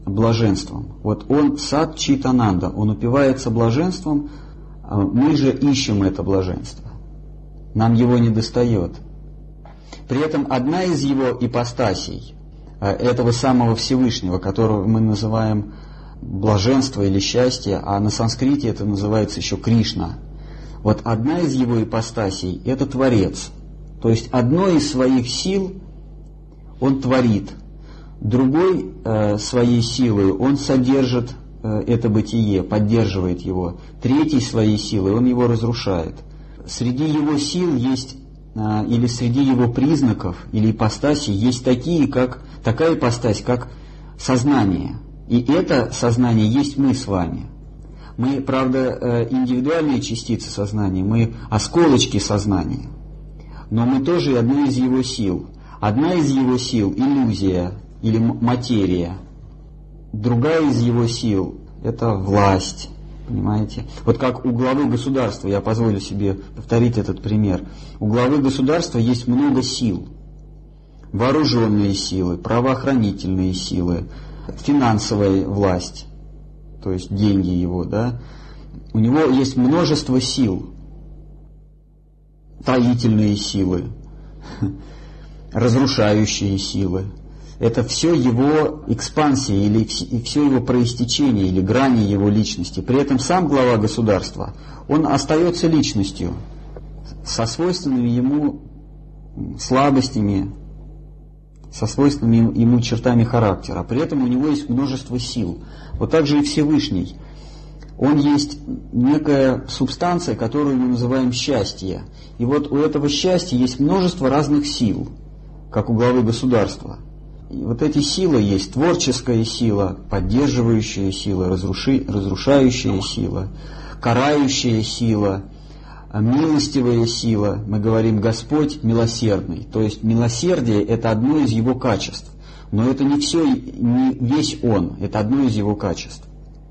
блаженством. Вот он сад Читананда, он упивается блаженством, мы же ищем это блаженство. Нам его не достает. При этом одна из его ипостасей, этого самого Всевышнего, которого мы называем блаженство или счастье, а на санскрите это называется еще Кришна. Вот одна из его ипостасей – это Творец. То есть одной из своих сил он творит, другой э, своей силой он содержит э, это бытие, поддерживает его, третьей своей силой он его разрушает. Среди его сил есть, э, или среди его признаков, или ипостасей, есть такие, как, такая ипостась, как сознание. И это сознание есть мы с вами. Мы, правда, индивидуальные частицы сознания, мы осколочки сознания, но мы тоже одна из его сил. Одна из его сил – иллюзия или материя. Другая из его сил – это власть, понимаете? Вот как у главы государства, я позволю себе повторить этот пример, у главы государства есть много сил. Вооруженные силы, правоохранительные силы, финансовая власть, то есть деньги его, да, у него есть множество сил, таительные силы, разрушающие силы. Это все его экспансия или все его проистечение или грани его личности. При этом сам глава государства, он остается личностью со свойственными ему слабостями, со свойственными ему чертами характера. При этом у него есть множество сил. Вот так же и Всевышний. Он есть некая субстанция, которую мы называем счастье. И вот у этого счастья есть множество разных сил, как у главы государства. И вот эти силы есть творческая сила, поддерживающая сила, разруши, разрушающая сила, карающая сила, милостивая сила. Мы говорим Господь милосердный. То есть милосердие – это одно из его качеств. Но это не все, не весь он, это одно из его качеств.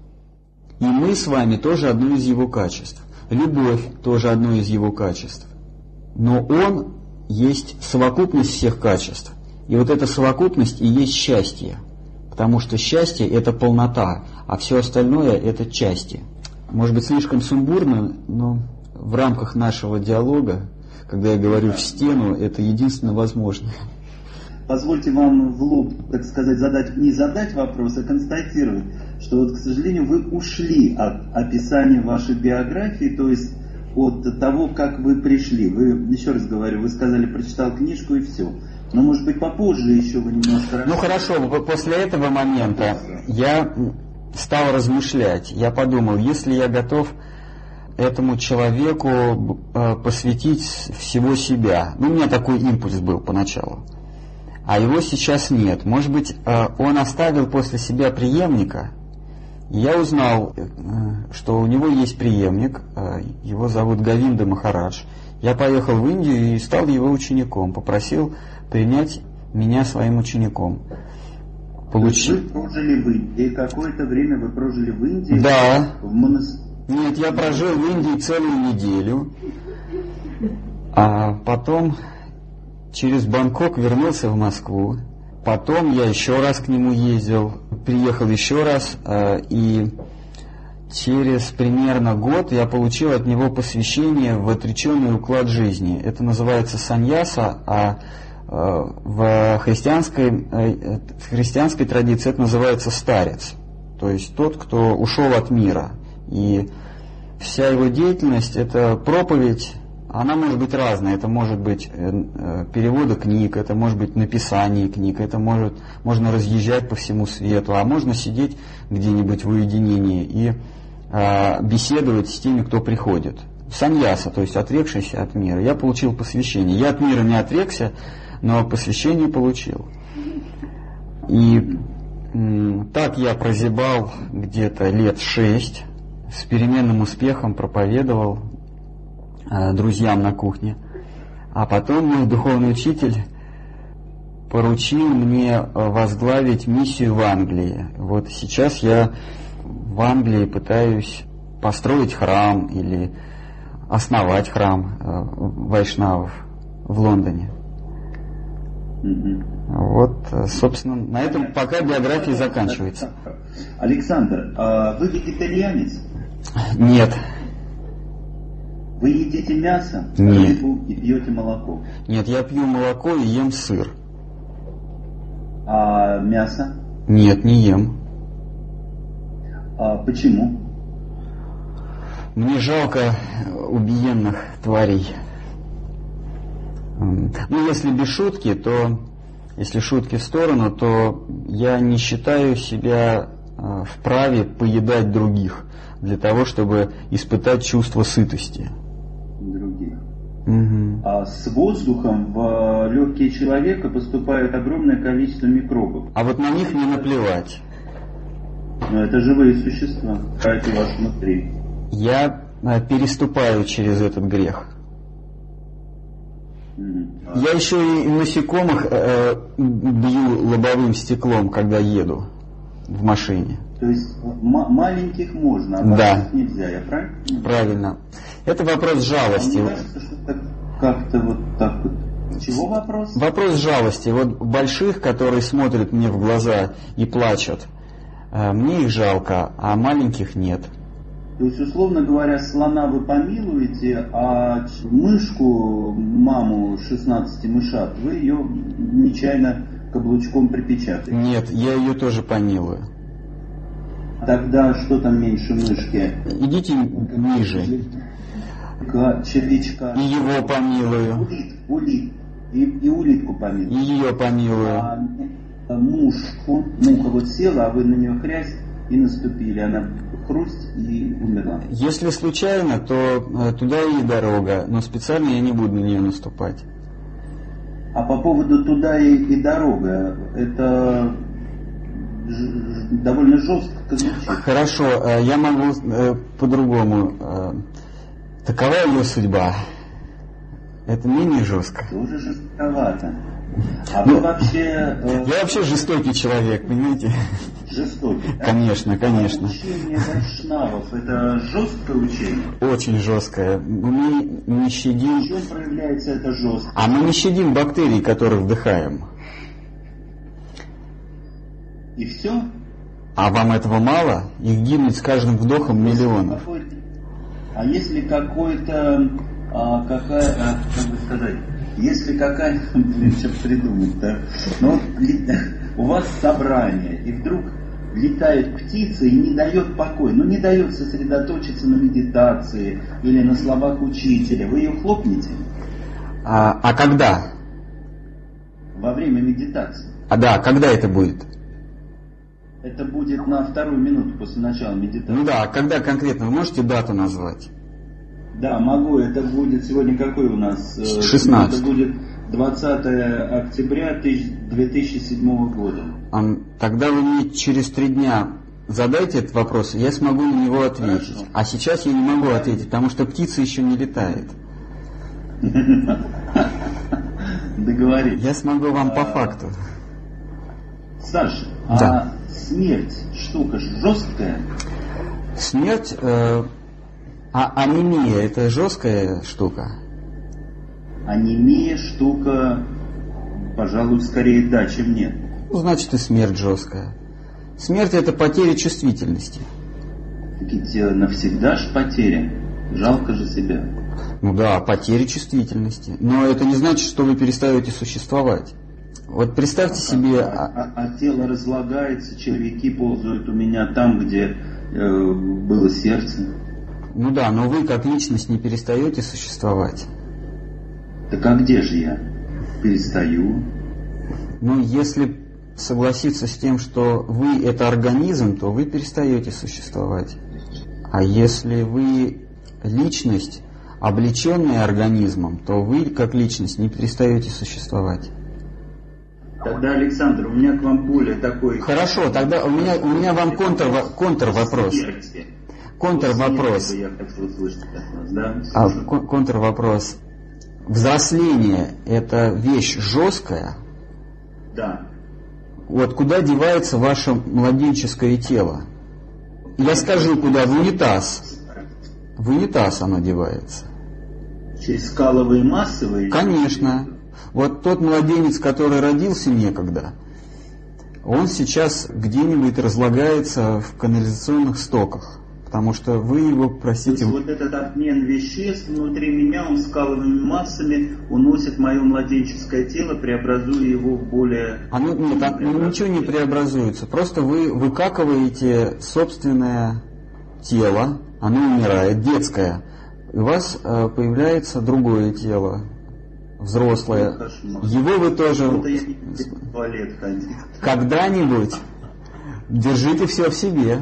И мы с вами тоже одно из его качеств. Любовь тоже одно из его качеств. Но он есть совокупность всех качеств. И вот эта совокупность и есть счастье. Потому что счастье – это полнота, а все остальное – это части. Может быть, слишком сумбурно, но в рамках нашего диалога, когда я говорю в стену, это единственно возможно. Позвольте вам в лоб, так сказать, задать, не задать вопрос, а констатировать, что, вот, к сожалению, вы ушли от описания вашей биографии, то есть от того, как вы пришли. Вы, еще раз говорю, вы сказали, прочитал книжку и все. Но, может быть, попозже еще вы немножко... Ну хорошо, после этого момента я стал размышлять. Я подумал, если я готов этому человеку посвятить всего себя. Ну, у меня такой импульс был поначалу. А его сейчас нет. Может быть, он оставил после себя преемника. Я узнал, что у него есть преемник. Его зовут Говинда Махарадж. Я поехал в Индию и стал его учеником. Попросил принять меня своим учеником. Получил. Вы прожили в Индии. Какое-то время вы прожили в Индии? Да. В монастыре? Нет, я прожил в Индии целую неделю. А потом через Бангкок вернулся в Москву. Потом я еще раз к нему ездил, приехал еще раз, и через примерно год я получил от него посвящение в отреченный уклад жизни. Это называется саньяса, а в христианской, в христианской традиции это называется старец, то есть тот, кто ушел от мира. И вся его деятельность – это проповедь. Она может быть разная. Это может быть переводы книг, это может быть написание книг, это может, можно разъезжать по всему свету, а можно сидеть где-нибудь в уединении и а, беседовать с теми, кто приходит. Саньяса, то есть отрекшийся от мира. Я получил посвящение. Я от мира не отрекся, но посвящение получил. И м, так я прозябал где-то лет шесть, с переменным успехом проповедовал друзьям на кухне. А потом мой духовный учитель поручил мне возглавить миссию в Англии. Вот сейчас я в Англии пытаюсь построить храм или основать храм вайшнавов в Лондоне. Угу. Вот, собственно, на этом пока биография заканчивается. Александр, а вы вегетарианец? Нет. Вы едите мясо, Нет. рыбу и пьете молоко? Нет, я пью молоко и ем сыр. А мясо? Нет, не ем. А почему? Мне жалко убиенных тварей. Ну, если без шутки, то, если шутки в сторону, то я не считаю себя вправе поедать других для того, чтобы испытать чувство сытости. Других. Угу. А с воздухом в легкие человека поступает огромное количество микробов. А вот на них не наплевать. Но это живые существа, это у вас внутри. Я переступаю через этот грех. Mm-hmm. Я еще и насекомых э, бью лобовым стеклом, когда еду в машине. То есть м- маленьких можно, а да. нельзя, я правильно? Правильно. Это вопрос жалости. А мне кажется, что это как-то вот так вот. Чего вопрос? Вопрос жалости. Вот больших, которые смотрят мне в глаза и плачут, э, мне их жалко, а маленьких нет. То есть, условно говоря, слона вы помилуете, а мышку, маму шестнадцати мышат, вы ее нечаянно каблучком припечатаете. Нет, я ее тоже помилую. Тогда что там меньше мышки? Идите ниже. Червячка. И его помилую. Улит, улит. И, и улитку помилую. И ее помилую. А мушку, муха вот села, а вы на нее хрясь и наступили. Она хрусть и умерла. Если случайно, то туда и дорога, но специально я не буду на нее наступать. А по поводу туда и, и дорога, это ж, довольно жестко звучит. Хорошо, я могу э, по-другому. Такова ее судьба. Это менее жестко. Тоже жестковато. А ну, вы вообще... Э, я вообще жестокий человек, понимаете? Жестокий, да? Конечно, конечно. А учение вайшнавов, это жесткое учение? Очень жесткое. Мы не щадим... В чем проявляется это жестко? А мы не щадим бактерий, которые вдыхаем. И все? А вам этого мало? Их гибнет с каждым вдохом миллионов. А если какой-то... А, какая... А, как бы сказать... Если какая... Блин, что придумать, да? Ну, у вас собрание, и вдруг летает птица и не дает покоя, ну не дает сосредоточиться на медитации или на словах учителя. Вы ее хлопнете? А, а когда? Во время медитации. А да, когда это будет? Это будет на вторую минуту после начала медитации. Ну да, когда конкретно? Вы можете дату назвать? Да, могу. Это будет сегодня какой у нас? шестнадцатое. Это будет двадцатое октября две тысячи седьмого года. А, тогда вы мне через три дня задайте этот вопрос, и я смогу на него ответить. Хорошо. А сейчас я не могу ответить, потому что птица еще не летает. Договорились. Я смогу вам по факту. Саша, да. А смерть штука жесткая? Смерть, э, а анемия это жесткая штука? Анемия штука, пожалуй, скорее да, чем нет. Ну, значит и смерть жесткая. Смерть это потеря чувствительности. Ведь навсегда ж потеря. Жалко же себя. Ну да, потеря чувствительности. Но это не значит, что вы перестаете существовать. Вот представьте а, себе... А, а, а тело разлагается, червяки ползают у меня там, где э, было сердце. Ну да, но вы как личность не перестаете существовать. Так а где же я? Перестаю. Ну, если согласиться с тем, что вы это организм, то вы перестаете существовать. А если вы личность, облеченная организмом, то вы как личность не перестаете существовать. Тогда, Александр, у меня к вам более такой... Хорошо, тогда у меня, у меня вам контр, контр вопрос. Контр вопрос. Я хочу услышать от вас, да? А, контр вопрос. Взросление – это вещь жесткая? Да. Вот куда девается ваше младенческое тело? Я скажу, куда? В унитаз. В унитаз оно девается. Через скаловые массовые? Конечно. Вот тот младенец, который родился некогда, он сейчас где-нибудь разлагается в канализационных стоках, потому что вы его просите... Вот этот обмен веществ внутри меня, он скаловыми массами уносит мое младенческое тело, преобразуя его в более... Оно, нет, оно ничего не преобразуется, просто вы выкакиваете собственное тело, оно умирает, детское, и у вас э, появляется другое тело, взрослое. Его вы тоже когда-нибудь держите все в себе.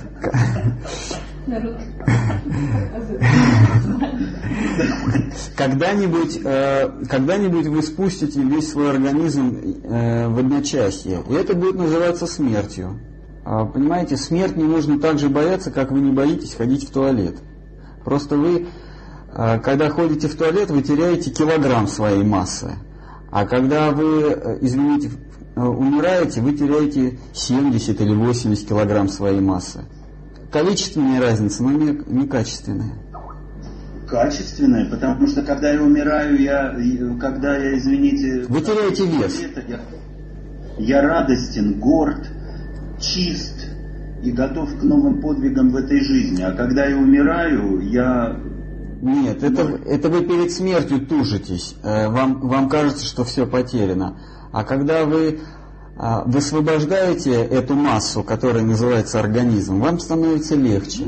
Когда-нибудь, э, когда-нибудь вы спустите весь свой организм э, в одночасье, и это будет называться смертью. А, понимаете, смерть не нужно так же бояться, как вы не боитесь ходить в туалет. Просто вы, э, когда ходите в туалет, вы теряете килограмм своей массы. А когда вы, извините, умираете, вы теряете семьдесят или восемьдесят килограмм своей массы. Количественная разница, но не, не качественная. Качественная, потому что когда я умираю, я, когда я, извините... Вы теряете вес. Я, я радостен, горд, чист и готов к новым подвигам в этой жизни. А когда я умираю, я... Нет, это, это вы перед смертью тужитесь. Вам, вам кажется, что все потеряно. А когда вы высвобождаете эту массу, которая называется организм, вам становится легче.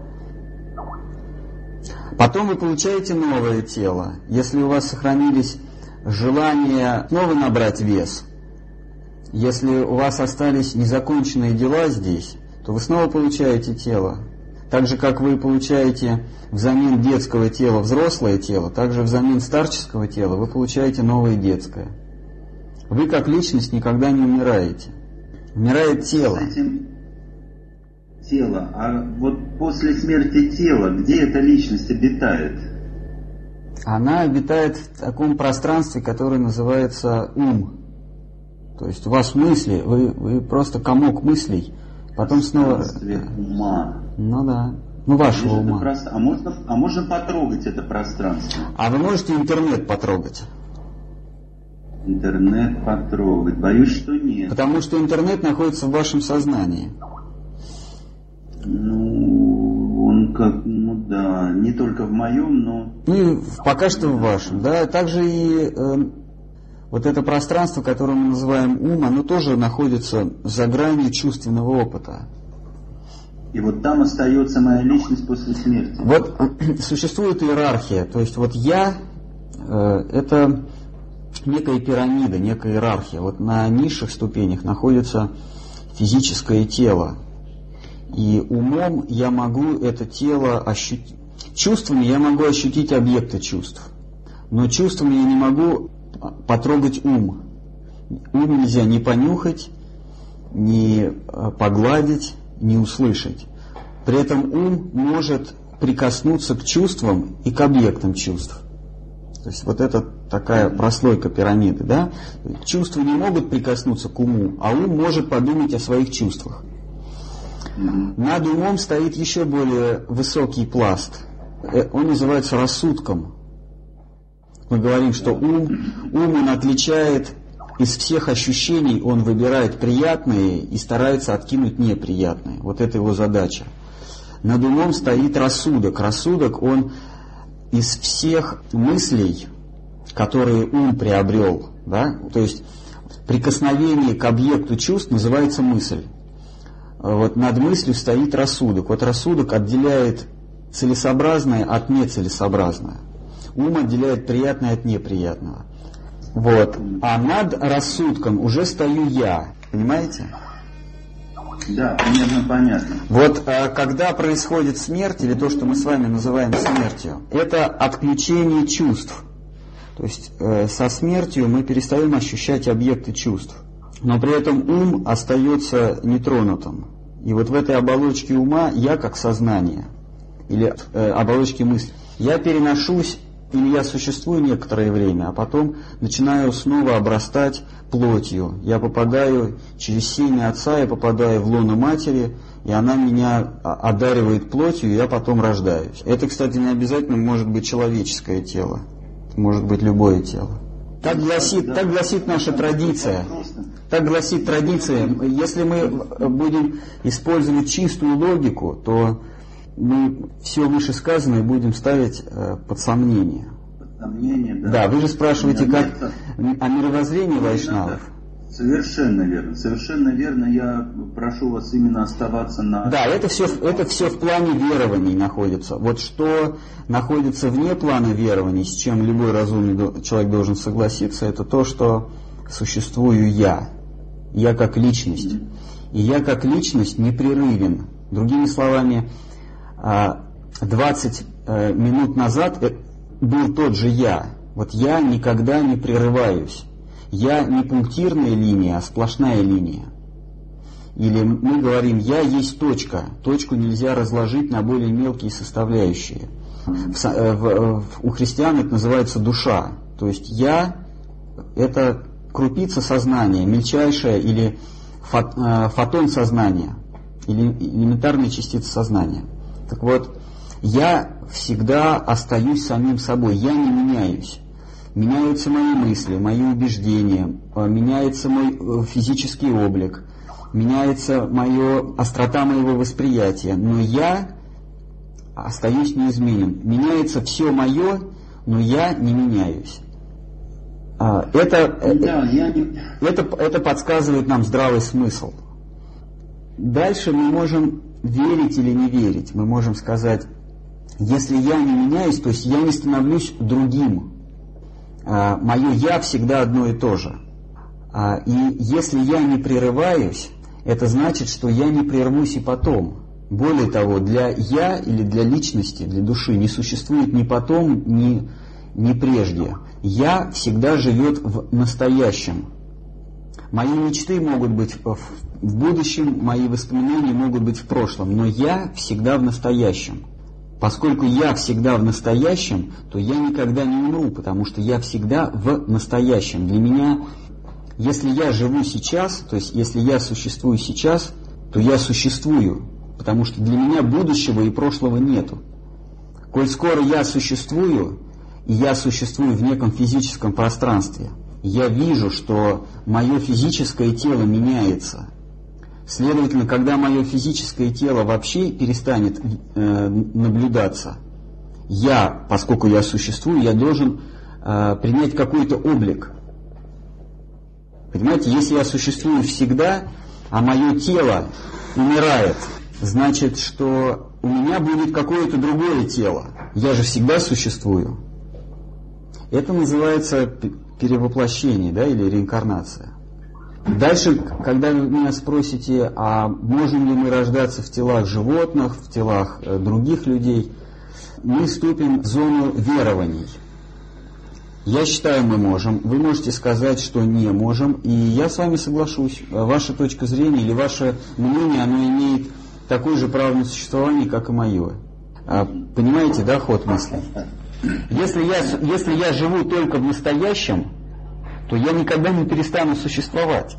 Потом вы получаете новое тело. Если у вас сохранились желания снова набрать вес, если у вас остались незаконченные дела здесь, то вы снова получаете тело. Так же, как вы получаете взамен детского тела взрослое тело, так же взамен старческого тела вы получаете новое детское. Вы как личность никогда не умираете. Умирает тело. С этим тело. А вот после смерти тела, где эта личность обитает? Она обитает в таком пространстве, которое называется ум. То есть у вас мысли, вы, вы просто комок мыслей, потом снова... ума. Ну да. Ну вашего ума. Прост... А, можно, а можно потрогать это пространство? А вы можете интернет потрогать? Интернет потрогать? Боюсь, что нет. Потому что интернет находится в вашем сознании. Ну, он как, ну да, не только в моем, но... Ну, пока что в вашем, да. Также и э, вот это пространство, которое мы называем ум, оно тоже находится за гранью чувственного опыта. И вот там остается моя личность после смерти. Вот существует иерархия, то есть вот я э, это некая пирамида, некая иерархия. Вот на низших ступенях находится физическое тело. И умом я могу это тело ощутить. Чувствами я могу ощутить объекты чувств. Но чувствами я не могу потрогать ум. Ум нельзя ни понюхать, ни погладить, ни услышать. При этом ум может прикоснуться к чувствам и к объектам чувств. То есть вот это такая прослойка пирамиды, да? Чувства не могут прикоснуться к уму, а ум может подумать о своих чувствах. Над умом стоит еще более высокий пласт. Он называется рассудком. Мы говорим, что ум, ум он отличает из всех ощущений, он выбирает приятные и старается откинуть неприятные. Вот это его задача. Над умом стоит рассудок. Рассудок, он из всех мыслей, которые ум приобрел, да, то есть прикосновение к объекту чувств называется мысль. Вот над мыслью стоит рассудок. Вот рассудок отделяет целесообразное от нецелесообразного. Ум отделяет приятное от неприятного. Вот. А над рассудком уже стою я. Понимаете? Да, примерно понятно. Вот а, когда происходит смерть, или то, что мы с вами называем смертью, это отключение чувств. То есть э, со смертью мы перестаем ощущать объекты чувств. Но при этом ум остается нетронутым. И вот в этой оболочке ума я как сознание, или э, оболочке мысли, я переношусь, или я существую некоторое время, а потом начинаю снова обрастать плотью. Я попадаю через семя отца, я попадаю в лоно матери, и она меня одаривает плотью, и я потом рождаюсь. Это, кстати, не обязательно может быть человеческое тело. Это может быть любое тело. Так гласит, так гласит наша традиция. Так гласит традиция. Если мы будем использовать чистую логику, то мы все вышесказанное будем ставить под сомнение. Под сомнение, да. Да, вы же спрашиваете, как о мировоззрении вайшнавов. Совершенно верно, совершенно верно. Я прошу вас именно оставаться на... Да, это все, это все в плане верований находится. Вот что находится вне плана верований, с чем любой разумный человек должен согласиться, это то, что существую я. Я как личность. И я как личность непрерывен. Другими словами, двадцать минут назад был тот же я. Вот я никогда не прерываюсь. Я не пунктирная линия, а сплошная линия. Или мы говорим, я есть точка. Точку нельзя разложить на более мелкие составляющие. В, в, в, у христиан это называется душа. То есть я – это крупица сознания, мельчайшая или фот, э, фотон сознания, или элементарная частица сознания. Так вот, я всегда остаюсь самим собой, я не меняюсь. Меняются мои мысли, мои убеждения, меняется мой физический облик, меняется мое, острота моего восприятия, но я остаюсь неизменен. Меняется все мое, но я не меняюсь. Это, да, я не... это, это подсказывает нам здравый смысл. Дальше мы можем верить или не верить. Мы можем сказать, если я не меняюсь, то есть я не становлюсь другим. Мое «я» всегда одно и то же. И если я не прерываюсь, это значит, что я не прервусь и потом. Более того, для «я» или для личности, для души не существует ни потом, ни, ни прежде. «Я» всегда живет в настоящем. Мои мечты могут быть в будущем, мои воспоминания могут быть в прошлом, но «я» всегда в настоящем. Поскольку я всегда в настоящем, то я никогда не умру, потому что я всегда в настоящем. Для меня, если я живу сейчас, то есть если я существую сейчас, то я существую, потому что для меня будущего и прошлого нету. Коль скоро я существую, и я существую в неком физическом пространстве, я вижу, что мое физическое тело меняется. Следовательно, когда мое физическое тело вообще перестанет э, наблюдаться, я, поскольку я существую, я должен э, принять какой-то облик. Понимаете, если я существую всегда, а мое тело умирает, значит, что у меня будет какое-то другое тело. Я же всегда существую. Это называется перевоплощение, да, или реинкарнация. Дальше, когда вы меня спросите, а можем ли мы рождаться в телах животных, в телах э, других людей, мы вступим в зону верований. Я считаю, мы можем. Вы можете сказать, что не можем, и я с вами соглашусь. Ваша точка зрения или ваше мнение, оно имеет такое же право на существование, как и мое. А, понимаете, да, ход мысли? Если я, если я живу только в настоящем, то я никогда не перестану существовать.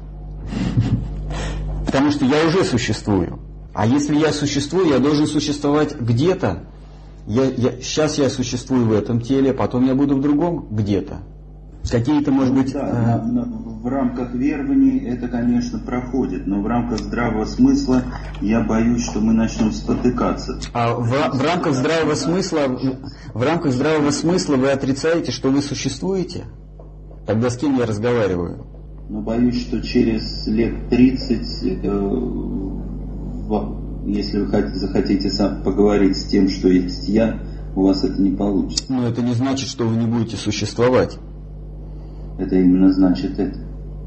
Потому что я уже существую. А если я существую, я должен существовать где-то. Я, я, сейчас я существую в этом теле, потом я буду в другом где-то. Какие-то, может быть... Да, э... на, на, в рамках верований это, конечно, проходит, но в рамках здравого смысла я боюсь, что мы начнем спотыкаться. А в, в рамках здравого смысла, в, в рамках здравого смысла вы отрицаете, что вы существуете? Тогда с кем я разговариваю? Ну, боюсь, что через лет тридцать, э, если вы захотите сам поговорить с тем, что есть я, у вас это не получится. Но это не значит, что вы не будете существовать. Это именно значит это.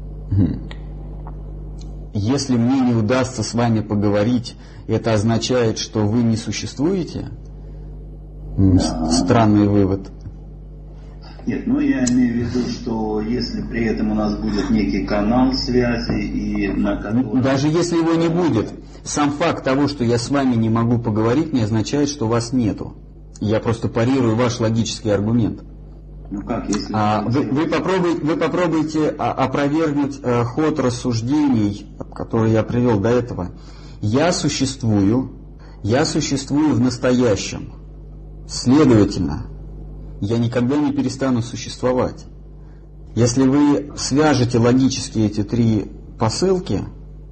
Если мне не удастся с вами поговорить, это означает, что вы не существуете? Да. Странный вывод. Нет, ну я имею в виду, что если при этом у нас будет некий канал связи, и на котором... Даже если его не будет, сам факт того, что я с вами не могу поговорить, не означает, что вас нету. Я просто парирую ваш логический аргумент. Ну как, если... А, вы, вы, попробуйте, вы попробуйте опровергнуть э, ход рассуждений, который я привел до этого. Я существую, я существую в настоящем. Следовательно, я никогда не перестану существовать. Если вы свяжете логически эти три посылки,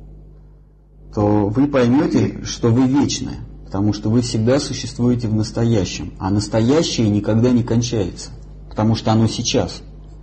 то вы поймете, что вы вечны, потому что вы всегда существуете в настоящем, а настоящее никогда не кончается, потому что оно сейчас.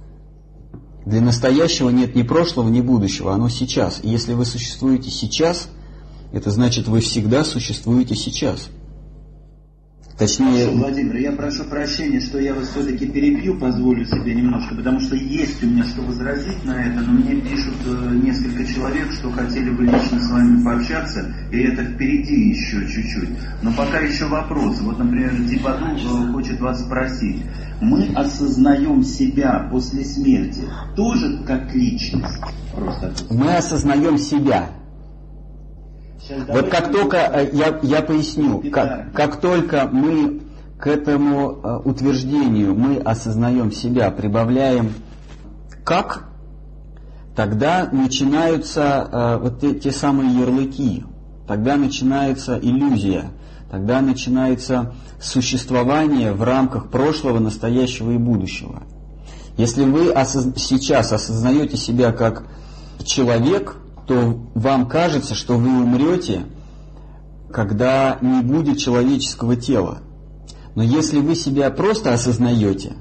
Для настоящего нет ни прошлого, ни будущего, оно сейчас. И если вы существуете сейчас, это значит, вы всегда существуете сейчас. Точнее... Хорошо, Владимир, я прошу прощения, что я вас все-таки перебью, позволю себе немножко, потому что есть у меня что возразить на это, но мне пишут э, несколько человек, что хотели бы лично с вами пообщаться, и это впереди еще чуть-чуть. Но пока еще вопросы. Вот, например, Дипаду э, хочет вас спросить. Мы осознаем себя после смерти тоже как личность? Просто. Мы осознаем себя. Вот как только, я, я поясню, как, как только мы к этому утверждению, мы осознаем себя, прибавляем «как», тогда начинаются вот те, те самые ярлыки, тогда начинается иллюзия, тогда начинается существование в рамках прошлого, настоящего и будущего. Если вы осоз... сейчас осознаете себя как человек, то вам кажется, что вы умрете, когда не будет человеческого тела. Но если вы себя просто осознаете,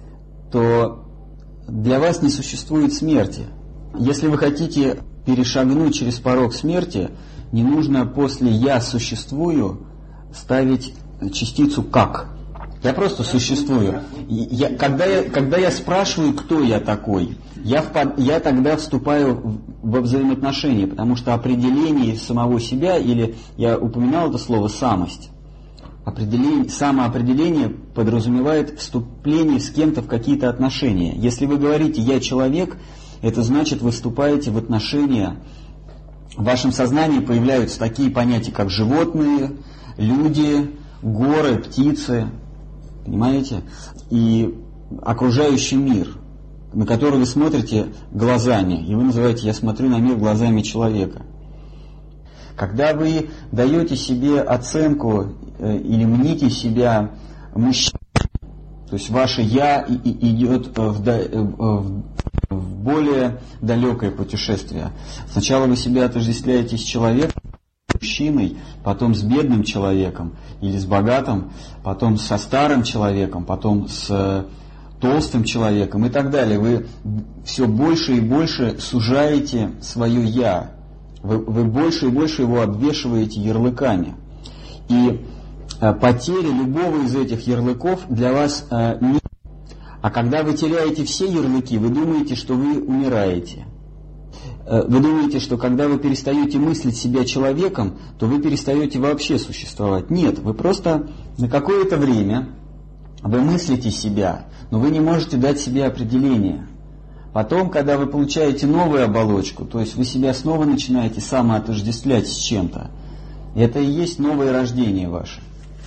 то для вас не существует смерти. Если вы хотите перешагнуть через порог смерти, не нужно после «я существую» ставить частицу «как». Я просто существую. Я, когда, я, когда я спрашиваю, кто я такой, я, впад, я тогда вступаю во взаимоотношения, потому что определение самого себя, или я упоминал это слово «самость», определение, самоопределение подразумевает вступление с кем-то в какие-то отношения. Если вы говорите «я человек», это значит, вы вступаете в отношения, в вашем сознании появляются такие понятия, как животные, люди, горы, птицы, понимаете, и окружающий мир, на который вы смотрите глазами, и вы называете «я смотрю на мир глазами человека». Когда вы даете себе оценку э, или мните себя мужчиной, то есть ваше «я» и, и идет в, в, в более далекое путешествие. Сначала вы себя отождествляете с человеком, мужчиной, потом с бедным человеком или с богатым, потом со старым человеком, потом с толстым человеком и так далее. Вы все больше и больше сужаете свое «я». Вы, вы больше и больше его обвешиваете ярлыками. И э, потеря любого из этих ярлыков для вас э, не... А когда вы теряете все ярлыки, вы думаете, что вы умираете. Вы думаете, что когда вы перестаете мыслить себя человеком, то вы перестаете вообще существовать. Нет, вы просто на какое-то время вы мыслите себя, но вы не можете дать себе определение. Потом, когда вы получаете новую оболочку, то есть вы себя снова начинаете самоотождествлять с чем-то, это и есть новое рождение ваше.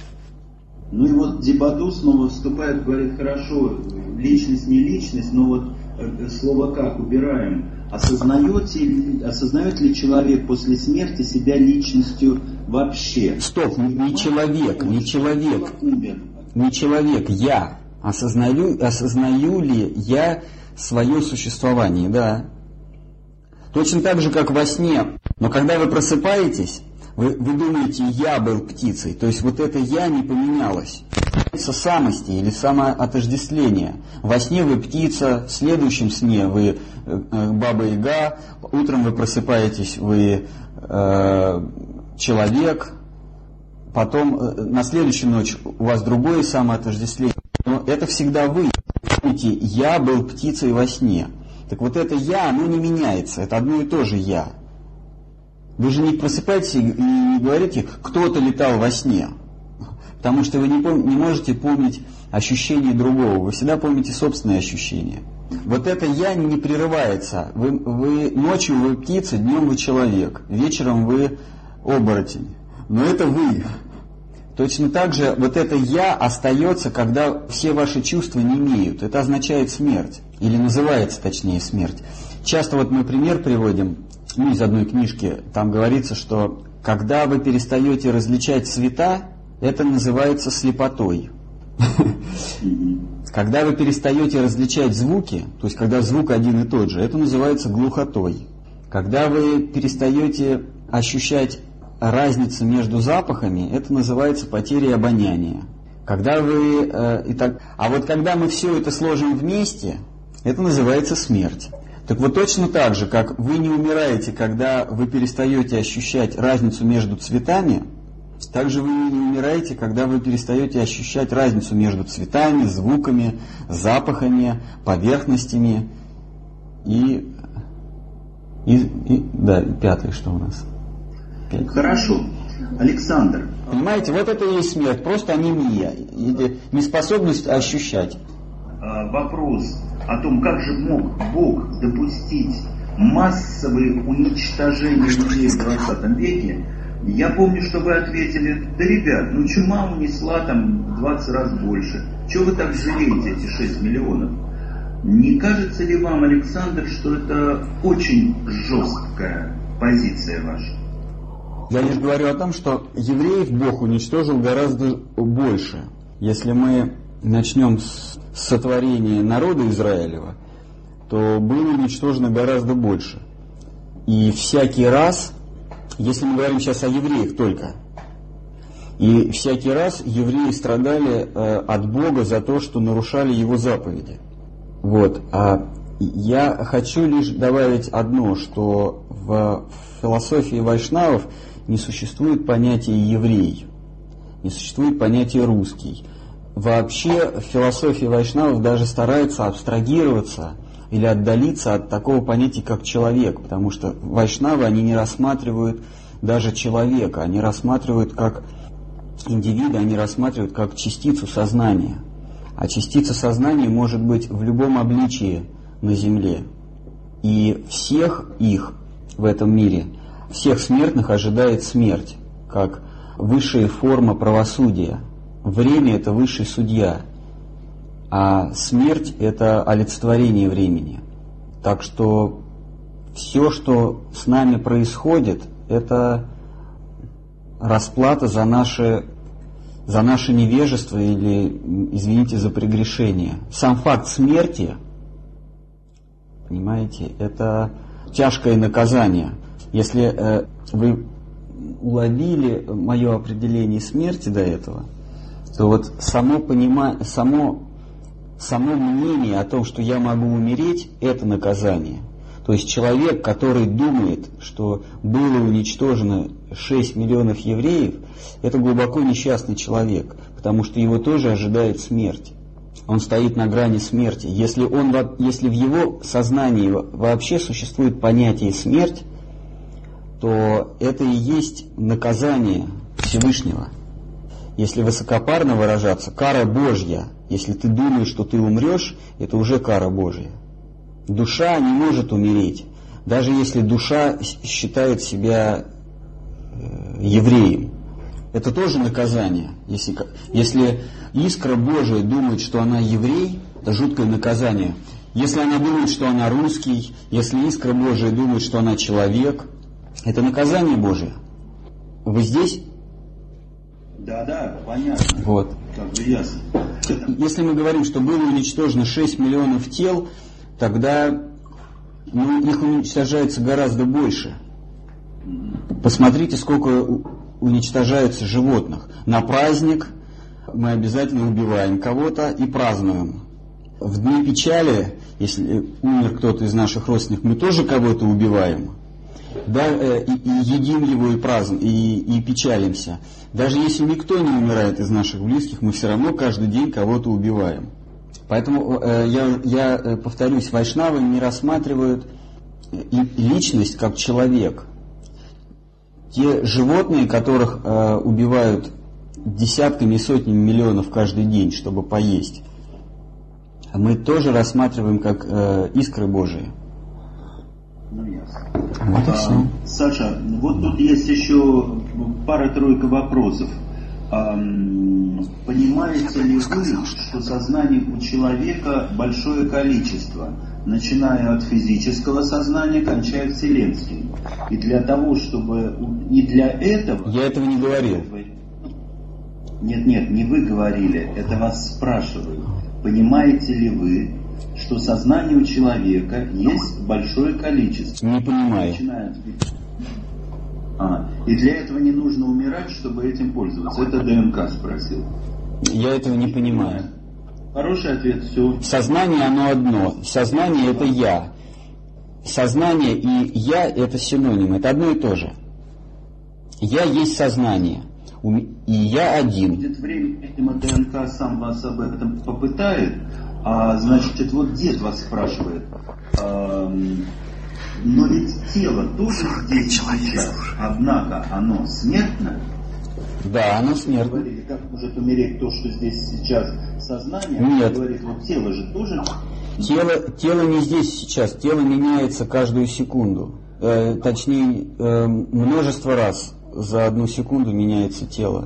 Ну и вот Дипаду снова вступает, говорит, хорошо, личность не личность, но вот слово «как» убираем. Осознаете, осознает ли человек после смерти себя личностью вообще? Стоп, не человек, не человек, не человек, я. Осознаю, осознаю ли я свое существование, да. Точно так же, как во сне. Но когда вы просыпаетесь, вы, вы думаете, я был птицей, то есть вот это «я» не поменялось. Самости или самоотождествление. Во сне вы птица, в следующем сне вы э, баба-яга, утром вы просыпаетесь, вы э, человек, потом э, на следующую ночь у вас другое самоотождествление. Но это всегда вы. Помните, я был птицей во сне. Так вот это «я», оно не меняется, это одно и то же «я». Вы же не просыпаетесь и не говорите «кто-то летал во сне». Потому что вы не, пом- не можете помнить ощущения другого, вы всегда помните собственные ощущения. Вот это «я» не прерывается. Вы, вы ночью вы птица, днем вы человек, вечером вы оборотень. Но это вы. Точно так же вот это «я» остается, когда все ваши чувства не имеют. Это означает смерть. Или называется, точнее, смерть. Часто вот мы пример приводим, ну, из одной книжки, там говорится, что когда вы перестаете различать цвета, это называется слепотой. Когда вы перестаете различать звуки, то есть когда звук один и тот же, это называется глухотой. Когда вы перестаете ощущать разницу между запахами, это называется потерей обоняния. Когда вы, э, и так, а вот когда мы все это сложим вместе, это называется смерть. Так вот точно так же, как вы не умираете, когда вы перестаете ощущать разницу между цветами, так же вы не умираете, когда вы перестаете ощущать разницу между цветами, звуками, запахами, поверхностями и, и, и да, и пятое, что у нас? Пять. Хорошо. Александр. Понимаете, вот это и есть смерть, просто анемия, или неспособность ощущать. Вопрос о том, как же мог Бог допустить массовое уничтожение людей в двадцатом веке. Я помню, что вы ответили: да, ребят, ну чума унесла там в двадцать раз больше. Чего вы так жалеете эти шесть миллионов? Не кажется ли вам, Александр, что это очень жесткая позиция ваша? Я лишь говорю о том, что евреев Бог уничтожил гораздо больше. Если мы начнем с сотворения народа Израилева, то было уничтожено гораздо больше. И всякий раз, если мы говорим сейчас о евреях только, и всякий раз евреи страдали э, от Бога за то, что нарушали Его заповеди. Вот. А я хочу лишь добавить одно, что в философии вайшнавов не существует понятия «еврей», не существует понятия «русский». Вообще в философии вайшнавов даже стараются абстрагироваться или отдалиться от такого понятия, как человек, потому что вайшнавы, они не рассматривают даже человека, они рассматривают как индивида, они рассматривают как частицу сознания. А частица сознания может быть в любом обличии на земле. И всех их в этом мире, всех смертных ожидает смерть, как высшая форма правосудия. Время – это высший судья, а смерть – это олицетворение времени. Так что все, что с нами происходит, это расплата за наше, за наше невежество или, извините, за прегрешение. Сам факт смерти, понимаете, это тяжкое наказание. Если э, вы уловили мое определение смерти до этого, то вот само, понима... само, само мнение о том, что я могу умереть, это наказание. То есть человек, который думает, что было уничтожено шесть миллионов евреев, это глубоко несчастный человек, потому что его тоже ожидает смерть. Он стоит на грани смерти. Если, он, если в его сознании вообще существует понятие «смерть», то это и есть наказание Всевышнего. Если высокопарно выражаться, кара Божья. Если ты думаешь, что ты умрешь, это уже кара Божья. Душа не может умереть, даже если душа считает себя евреем. Это тоже наказание. Если, если искра Божия думает, что она еврей, это жуткое наказание. Если она думает, что она русский, если искра Божия думает, что она человек, это наказание Божие. Вы здесь? Да, да, понятно. Вот. Как бы ясно. Если мы говорим, что было уничтожено шесть миллионов тел, тогда ну, их уничтожается гораздо больше. Посмотрите, сколько уничтожается животных. На праздник мы обязательно убиваем кого-то и празднуем. В дни печали, если умер кто-то из наших родственников, мы тоже кого-то убиваем. Да, и, и едим его и празднуем, и, и печалимся. Даже если никто не умирает из наших близких, мы все равно каждый день кого-то убиваем. Поэтому э, я, я повторюсь, вайшнавы не рассматривают личность как человек. Те животные, которых э, убивают десятками и сотнями миллионов каждый день, чтобы поесть, мы тоже рассматриваем как э, искры Божии. Ну, ясно. Вот и все. А, Саша, вот тут есть еще пара-тройка вопросов. А, понимаете ли вы, что сознание у человека большое количество, начиная от физического сознания, кончая вселенским? И для того, чтобы... И для этого... Я этого не говорил. Нет, нет, не вы говорили, это вас спрашивают. Понимаете ли вы, что сознание у человека есть большое количество? Не понимаю. Начинают... А, и для этого не нужно умирать, чтобы этим пользоваться. Это ДНК спросил. Я этого не понимаю. Хороший ответ, все. Сознание, оно одно. Сознание – это я. Сознание и я – это синонимы, это одно и то же. Я есть сознание, и я один. Будет время, видимо, ДНК сам вас об этом попытает. А, значит, вот дед вас спрашивает. А, но ведь тело тоже здесь сейчас, однако оно смертно. Да, оно смертно. Говорили, как может умереть то, что здесь сейчас сознание? Нет. Говорит, вот тело же тоже... Тело, тело не здесь сейчас, тело меняется каждую секунду. Э, точнее, э, множество раз за одну секунду меняется тело.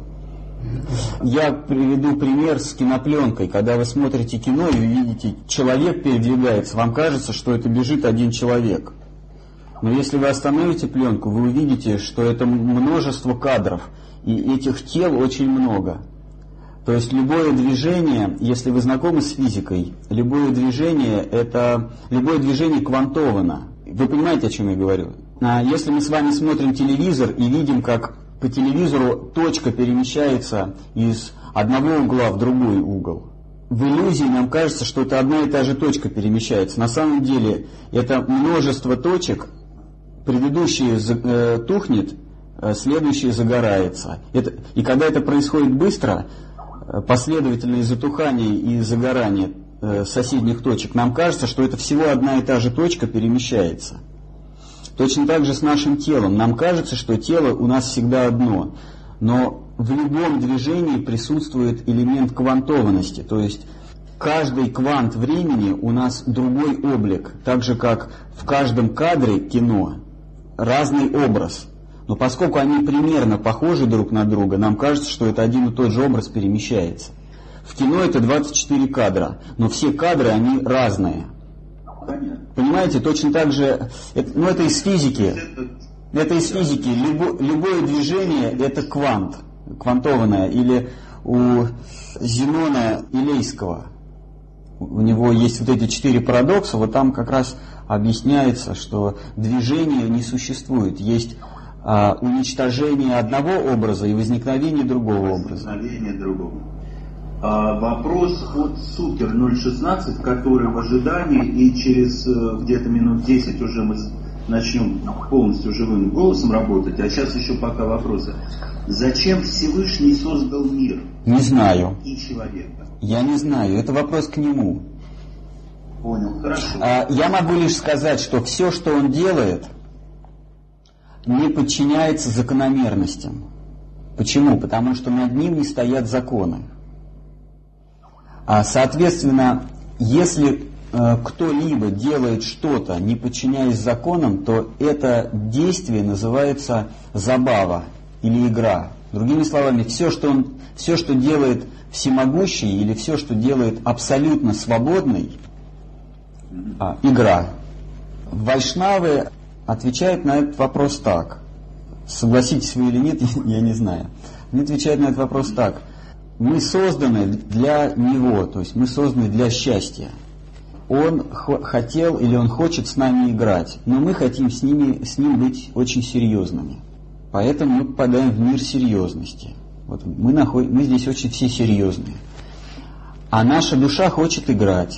Я приведу пример с кинопленкой. Когда вы смотрите кино и видите, человек передвигается, вам кажется, что это бежит один человек. Но если вы остановите пленку, вы увидите, что это множество кадров, и этих тел очень много. То есть любое движение, если вы знакомы с физикой, любое движение это любое движение квантовано. Вы понимаете, о чем я говорю? А если мы с вами смотрим телевизор и видим, как по телевизору точка перемещается из одного угла в другой угол, в иллюзии нам кажется, что это одна и та же точка перемещается. На самом деле это множество точек, предыдущее э, тухнет, э, следующее загорается. Это, и когда это происходит быстро, последовательное затухание и загорание э, соседних точек, нам кажется, что это всего одна и та же точка перемещается. Точно так же с нашим телом. Нам кажется, что тело у нас всегда одно, но в любом движении присутствует элемент квантованности, то есть каждый квант времени у нас другой облик, так же как в каждом кадре кино разный образ. Но поскольку они примерно похожи друг на друга, нам кажется, что это один и тот же образ перемещается. В кино это двадцать четыре кадра, но все кадры, они разные. Понятно. Понимаете, точно так же, это, ну это из физики, это из физики, Любо, любое движение это квант, квантованное, или у Зенона Илейского, у него есть вот эти четыре парадокса, вот там как раз объясняется, что движения не существует, есть а, уничтожение одного образа и возникновение другого образа. Возникновение другого. А, вопрос от Супер ноль шестнадцать, который в ожидании, и через э, где-то минут десять уже мы начнем полностью живым голосом работать, а сейчас еще пока вопросы. Зачем Всевышний создал мир? Не знаю. И человека? Я не знаю, это вопрос к нему. Понял, хорошо. А, я могу лишь сказать, что все, что он делает, не подчиняется закономерностям. Почему? Потому что над ним не стоят законы. А, соответственно, если э, кто-либо делает что-то, не подчиняясь законам, то это действие называется забава или игра. Другими словами, все, что он, все, что делает всемогущий, или все, что делает абсолютно свободный, а, игра. Вайшнавы отвечают на этот вопрос так. Согласитесь вы или нет, я не знаю. Они отвечают на этот вопрос так. Мы созданы для него, то есть мы созданы для счастья. Он х- хотел или он хочет с нами играть, но мы хотим с, ними, с ним быть очень серьезными. Поэтому мы попадаем в мир серьезности. Вот мы, наход... мы здесь очень все серьезные. А наша душа хочет играть.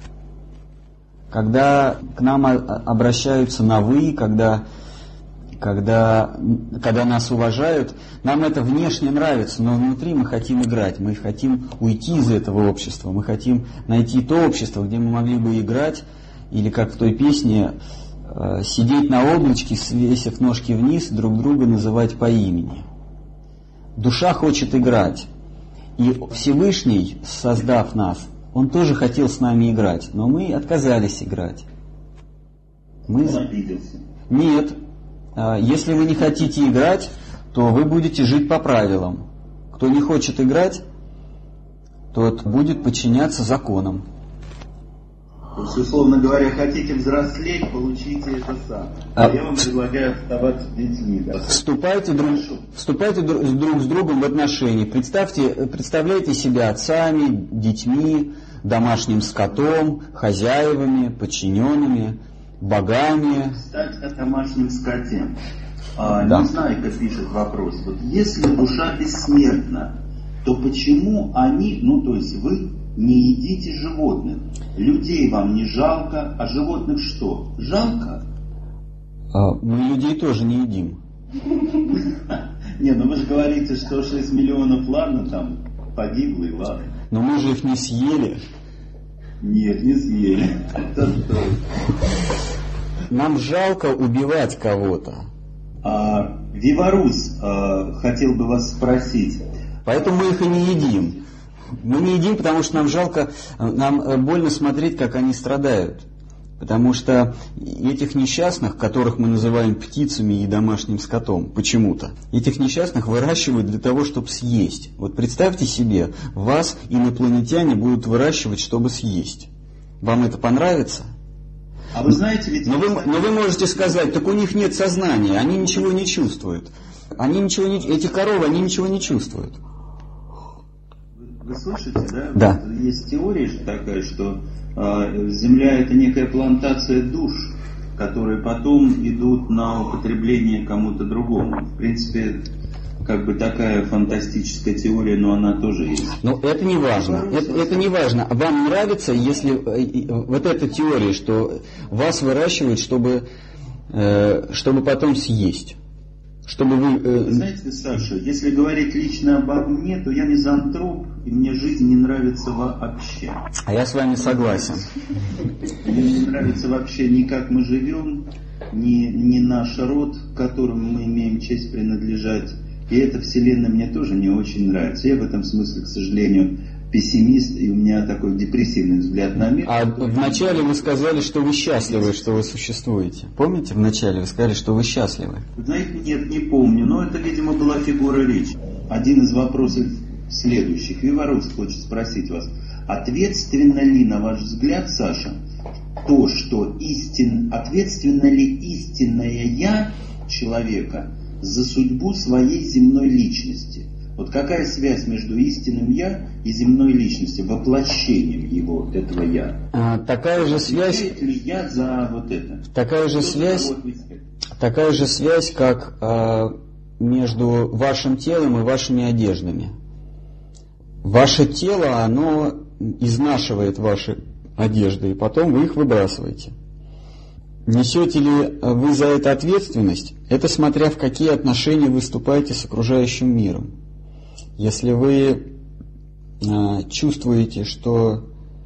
Когда к нам обращаются на «вы», когда, когда, когда нас уважают, нам это внешне нравится, но внутри мы хотим играть, мы хотим уйти из этого общества, мы хотим найти то общество, где мы могли бы играть, или как в той песне, сидеть на облачке, свесив ножки вниз, друг друга называть по имени. Душа хочет играть. И Всевышний, создав нас, Он тоже хотел с нами играть, но мы отказались играть. Мы... Он обиделся. Нет. Если вы не хотите играть, то вы будете жить по правилам. Кто не хочет играть, тот будет подчиняться законам. То есть, условно говоря, хотите взрослеть, получите это самое. А, а я вам предлагаю оставаться детьми. Да? Вступайте, друг, вступайте друг с другом в отношения. Представьте, представляйте себя отцами, детьми, домашним скотом, хозяевами, подчиненными, богами. Кстати, о домашнем скоте. А, Да. Незнайка пишет вопрос. Вот если душа бессмертна, то почему они, ну то есть вы не едите животных? Людей вам не жалко, а животных что? Жалко? А, мы людей тоже не едим. Не, ну вы же говорите, что шесть миллионов, ладно, там погибло и ладно. Но мы же их не съели. Нет, не съели. Нам жалко убивать кого-то. А, Виварус а, хотел бы вас спросить. Поэтому мы их и не едим. Мы не едим, потому что нам жалко, нам больно смотреть, как они страдают. Потому что этих несчастных, которых мы называем птицами и домашним скотом, почему-то, этих несчастных выращивают для того, чтобы съесть. Вот представьте себе, вас инопланетяне будут выращивать, чтобы съесть. Вам это понравится? А вы знаете, ведь... Но вы, но вы можете сказать, так у них нет сознания, они ничего не чувствуют. Они ничего не, эти коровы, они ничего не чувствуют. Вы слышите, да? Да. Вот есть теория такая, что э, Земля это некая плантация душ, которые потом идут на употребление кому-то другому. В принципе, как бы такая фантастическая теория, но она тоже есть. Но это не важно. Это, это не важно. Вам нравится, если э, вот эта теория, что вас выращивают, чтобы, э, чтобы потом съесть. Чтобы вы, э... Вы знаете, Саша, если говорить лично обо мне, то я мизантроп, и мне жизнь не нравится вообще. А я с вами согласен. Мне не нравится вообще ни как мы живем, ни, ни наш род, к которому мы имеем честь принадлежать. И эта вселенная мне тоже не очень нравится. Я в этом смысле, к сожалению, пессимист, и у меня такой депрессивный взгляд на мир. А вначале вы сказали, что вы счастливы, что вы существуете. Помните, вначале вы сказали, что вы счастливы? Знаете, нет, не помню, но это, видимо, была фигура речи. Один из вопросов следующих. Виварус хочет спросить вас, ответственно ли, на ваш взгляд, Саша, то, что истин... ответственно ли истинное «я» человека за судьбу своей земной личности? Вот какая связь между истинным «я» и земной личностью, воплощением его, этого «я»? А, такая же связь... ли я за вот это? Такая же связь... Такая же связь, как а, между вашим телом и вашими одеждами. Ваше тело, оно изнашивает ваши одежды, и потом вы их выбрасываете. Несете ли вы за это ответственность? Это смотря в какие отношения вы вступаете с окружающим миром. Если вы э, чувствуете, что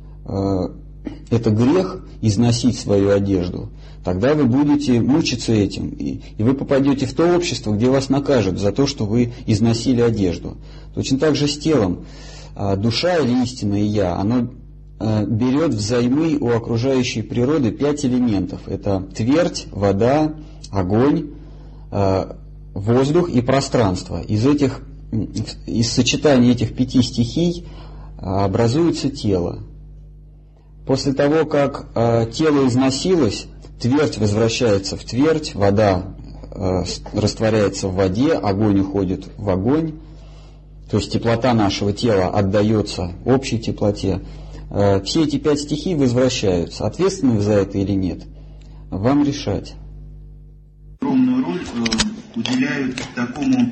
э, это грех износить свою одежду, тогда вы будете мучиться этим, и, и вы попадете в то общество, где вас накажут за то, что вы износили одежду. Точно так же с телом. Э, душа или истинное «я», оно э, берет взаймы у окружающей природы пять элементов. Это твердь, вода, огонь, э, воздух и пространство. Из этих Из сочетания этих пяти стихий образуется тело. После того, как э, тело износилось, твердь возвращается в твердь, вода э, растворяется в воде, огонь уходит в огонь, то есть теплота нашего тела отдается общей теплоте. Э, все эти пять стихий возвращаются. Ответственны вы за это или нет? Вам решать. Огромную роль э, уделяют такому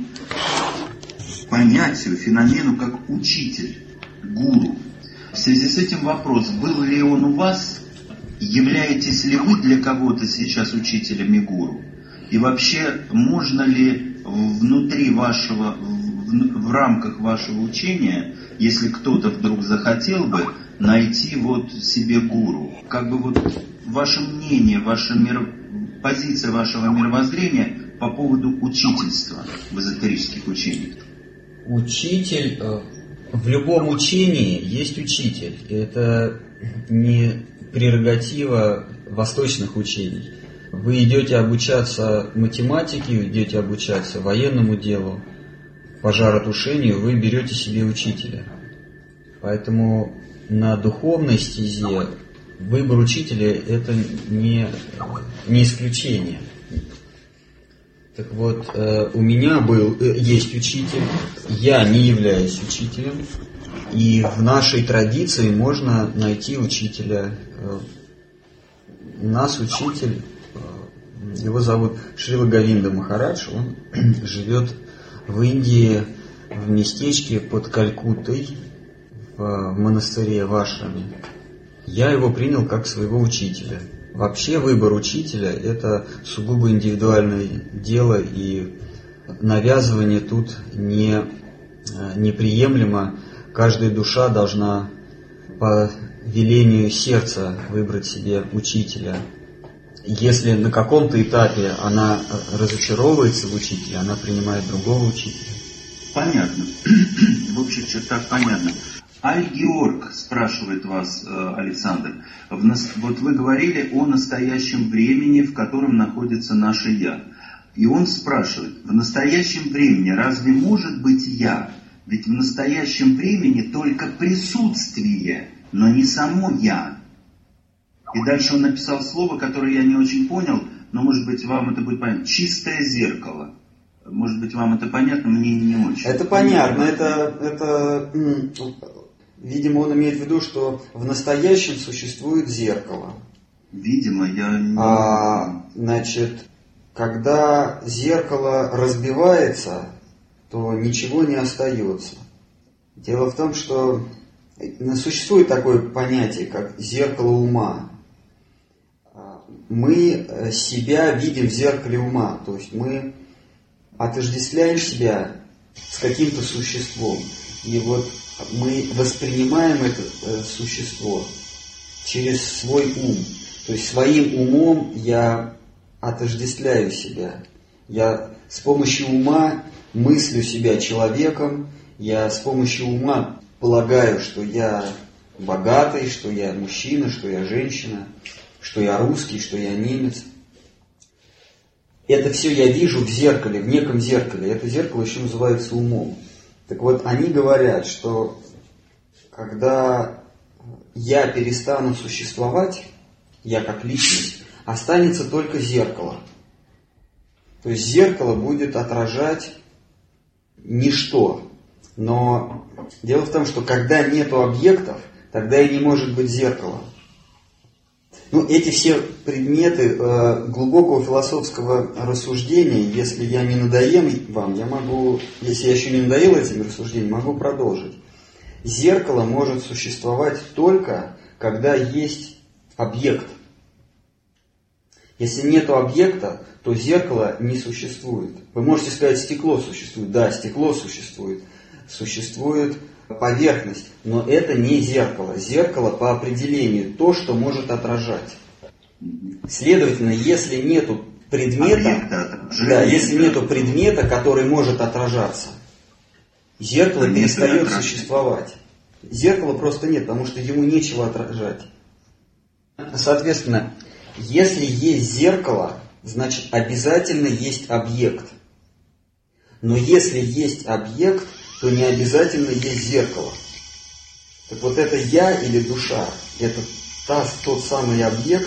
понятию, феномену, как учитель, гуру. В связи с этим вопрос, был ли он у вас, являетесь ли вы для кого-то сейчас учителем и гуру? И вообще, можно ли внутри вашего, в, в рамках вашего учения, если кто-то вдруг захотел бы, найти вот себе гуру? Как бы вот ваше мнение, ваша мир, позиция вашего мировоззрения по поводу учительства в эзотерических учениях? Учитель, в любом учении есть учитель. Это не прерогатива восточных учений. Вы идете обучаться математике, идете обучаться военному делу, пожаротушению, вы берете себе учителя. Поэтому на духовной стезе выбор учителя – это не, не исключение. Так вот, э, у меня был, э, есть учитель, я не являюсь учителем, и в нашей традиции можно найти учителя. Э, у нас учитель, э, его зовут Шрила Говинда Махарадж, он живет в Индии, в местечке под Калькуттой, в, в монастыре в ашраме. Я его принял как своего учителя. Вообще выбор учителя – это сугубо индивидуальное дело, и навязывание тут не, неприемлемо. Каждая душа должна по велению сердца выбрать себе учителя. Если на каком-то этапе она разочаровывается в учителе, она принимает другого учителя. Понятно. В общих чертах понятно. Аль-Георг спрашивает вас, Александр, в нас, вот вы говорили о настоящем времени, в котором находится наше «я». И он спрашивает, в настоящем времени разве может быть «я»? Ведь в настоящем времени только присутствие, но не само «я». И дальше он написал слово, которое я не очень понял, но, может быть, вам это будет понятно. Чистое зеркало. Может быть, вам это понятно, мне не очень. Это понятно, это... это... Видимо, он имеет в виду, что в настоящем существует зеркало. Видимо, я не... А, значит, когда зеркало разбивается, то ничего не остается. Дело в том, что существует такое понятие, как зеркало ума. Мы себя видим в зеркале ума, то есть мы отождествляем себя с каким-то существом. И вот мы воспринимаем это э, существо через свой ум. То есть своим умом я отождествляю себя. Я с помощью ума мыслю себя человеком. Я с помощью ума полагаю, что я богатый, что я мужчина, что я женщина, что я русский, что я немец. Это все я вижу в зеркале, в неком зеркале. Это зеркало еще называется умом. Так вот, они говорят, что когда я перестану существовать, я как личность, останется только зеркало. То есть зеркало будет отражать ничто. Но дело в том, что когда нету объектов, тогда и не может быть зеркала. Ну, эти все предметы э, глубокого философского рассуждения, если я не надоем вам, я могу, если я еще не надоел этим рассуждением, могу продолжить. Зеркало может существовать только, когда есть объект. Если нет объекта, то зеркало не существует. Вы можете сказать, стекло существует. Да, стекло существует. Существует поверхность, но это не зеркало. Зеркало по определению то, что может отражать. Следовательно, если нету предмета, да, если нету предмета, который может отражаться, зеркало перестает существовать. Зеркала просто нет, потому что ему нечего отражать. Соответственно, если есть зеркало, значит обязательно есть объект. Но если есть объект, то не обязательно есть зеркало. Так вот это я или душа, это та, тот самый объект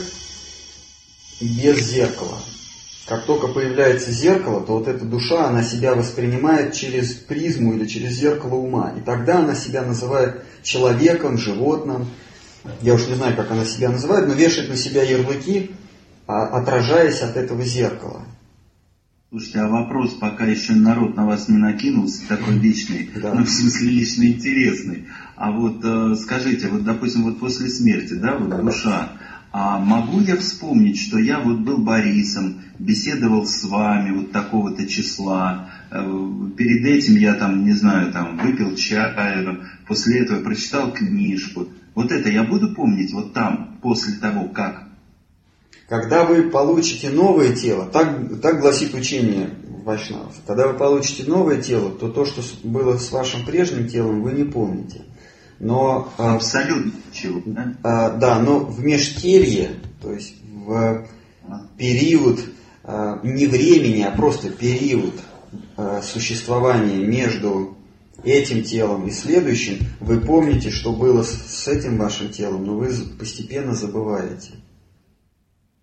без зеркала. Как только появляется зеркало, то вот эта душа, она себя воспринимает через призму или через зеркало ума. И тогда она себя называет человеком, животным. Я уж не знаю, как она себя называет, но вешает на себя ярлыки, отражаясь от этого зеркала. Слушайте, а вопрос, пока еще народ на вас не накинулся, такой личный, да. Ну, в смысле лично интересный. А вот э, скажите, вот, допустим, вот после смерти, да, вот душа, а могу я вспомнить, что я вот был Борисом, беседовал с вами вот такого-то числа, э, перед этим я там, не знаю, там, выпил чай, после этого прочитал книжку. Вот это я буду помнить вот там, после того, как... Когда вы получите новое тело, так, так гласит учение вайшнавов, когда вы получите новое тело, то то, что было с вашим прежним телом, вы не помните. Но, абсолютно ничего, да? А, да, но в межтелье, то есть в период а, не времени, а просто период а, существования между этим телом и следующим, вы помните, что было с, с этим вашим телом, но вы постепенно забываете.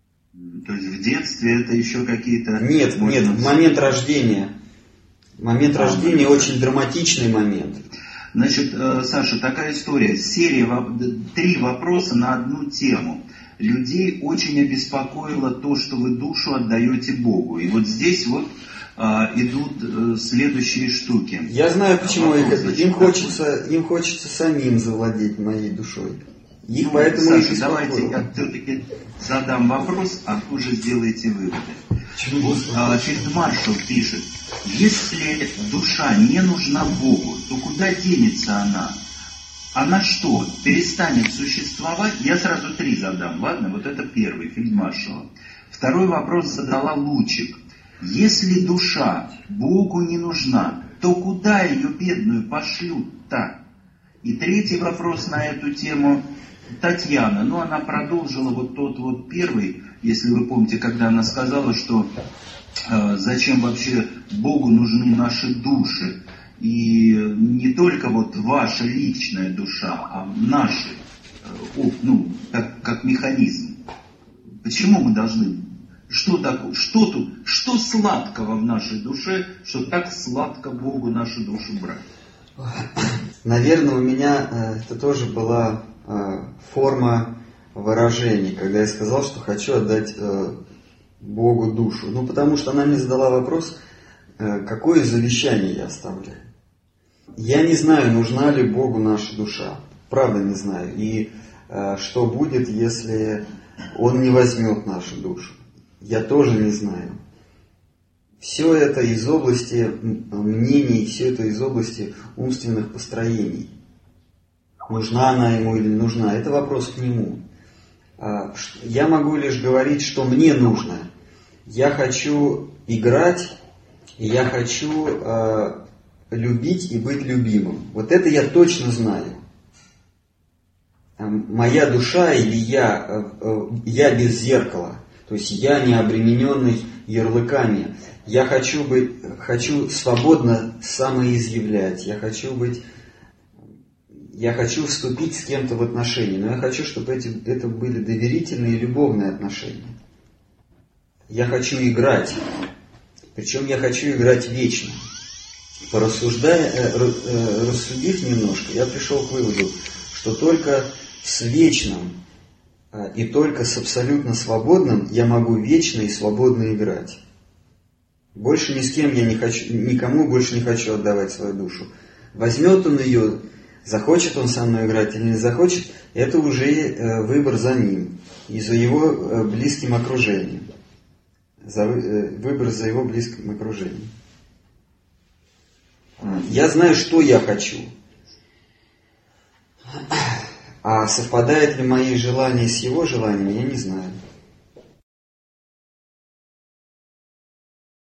То есть в детстве это еще какие-то... Нет, можно... нет, момент рождения. Момент а, рождения да. Очень драматичный момент. Значит, Саша, такая история. Серия, три вопроса на одну тему. Людей очень обеспокоило то, что вы душу отдаете Богу. И вот здесь вот а, идут а, следующие штуки. Я знаю, почему Вопрос, их, им, хочется, им хочется самим завладеть моей душой. Их ну, поэтому Саша, давайте я все-таки задам вопрос, а вы уже сделаете выводы. Вот, а, Фельдмаршал пишет, если душа не нужна Богу, то куда денется она? Она что, перестанет существовать? Я сразу три задам, ладно? Вот это первый, Фельдмаршала. Второй вопрос задала Лучик. Если душа Богу не нужна, то куда ее бедную пошлют-то? И третий вопрос на эту тему Татьяна. Ну, она продолжила вот тот вот первый, если вы помните, когда она сказала, что э, зачем вообще Богу нужны наши души. И не только вот ваша личная душа, а наши, э, ну, как, как механизм. Почему мы должны... Что такое? Что тут? Что сладкого в нашей душе, что так сладко Богу нашу душу брать? Наверное, у меня э, это тоже была э, форма выражения, когда я сказал, что хочу отдать э, Богу душу. Ну, потому что она мне задала вопрос, э, какое завещание я оставляю. Я не знаю, нужна ли Богу наша душа. Правда не знаю. И э, что будет, если Он не возьмет нашу душу. Я тоже не знаю. Все это из области мнений, все это из области умственных построений. Нужна она ему или не нужна, это вопрос к нему. Я могу лишь говорить, что мне нужно. Я хочу играть, и я хочу э, любить и быть любимым. Вот это я точно знаю. Моя душа или я, э, я без зеркала. То есть я не обремененный ярлыками. Я хочу быть, хочу свободно самоизъявлять. Я хочу быть, я хочу вступить с кем-то в отношения. Но я хочу, чтобы эти, это были доверительные и любовные отношения. Я хочу играть. Причем я хочу играть вечно. Порассуждая, э, э, рассудив немножко, я пришел к выводу, что только с вечным и только с абсолютно свободным я могу вечно и свободно играть. Больше ни с кем я не хочу, никому больше не хочу отдавать свою душу. Возьмет он ее, захочет он со мной играть или не захочет, это уже выбор за ним и за его близким окружением. За, выбор за его близким окружением. Я знаю, что я хочу. А совпадает ли мои желания с его желаниями, я не знаю.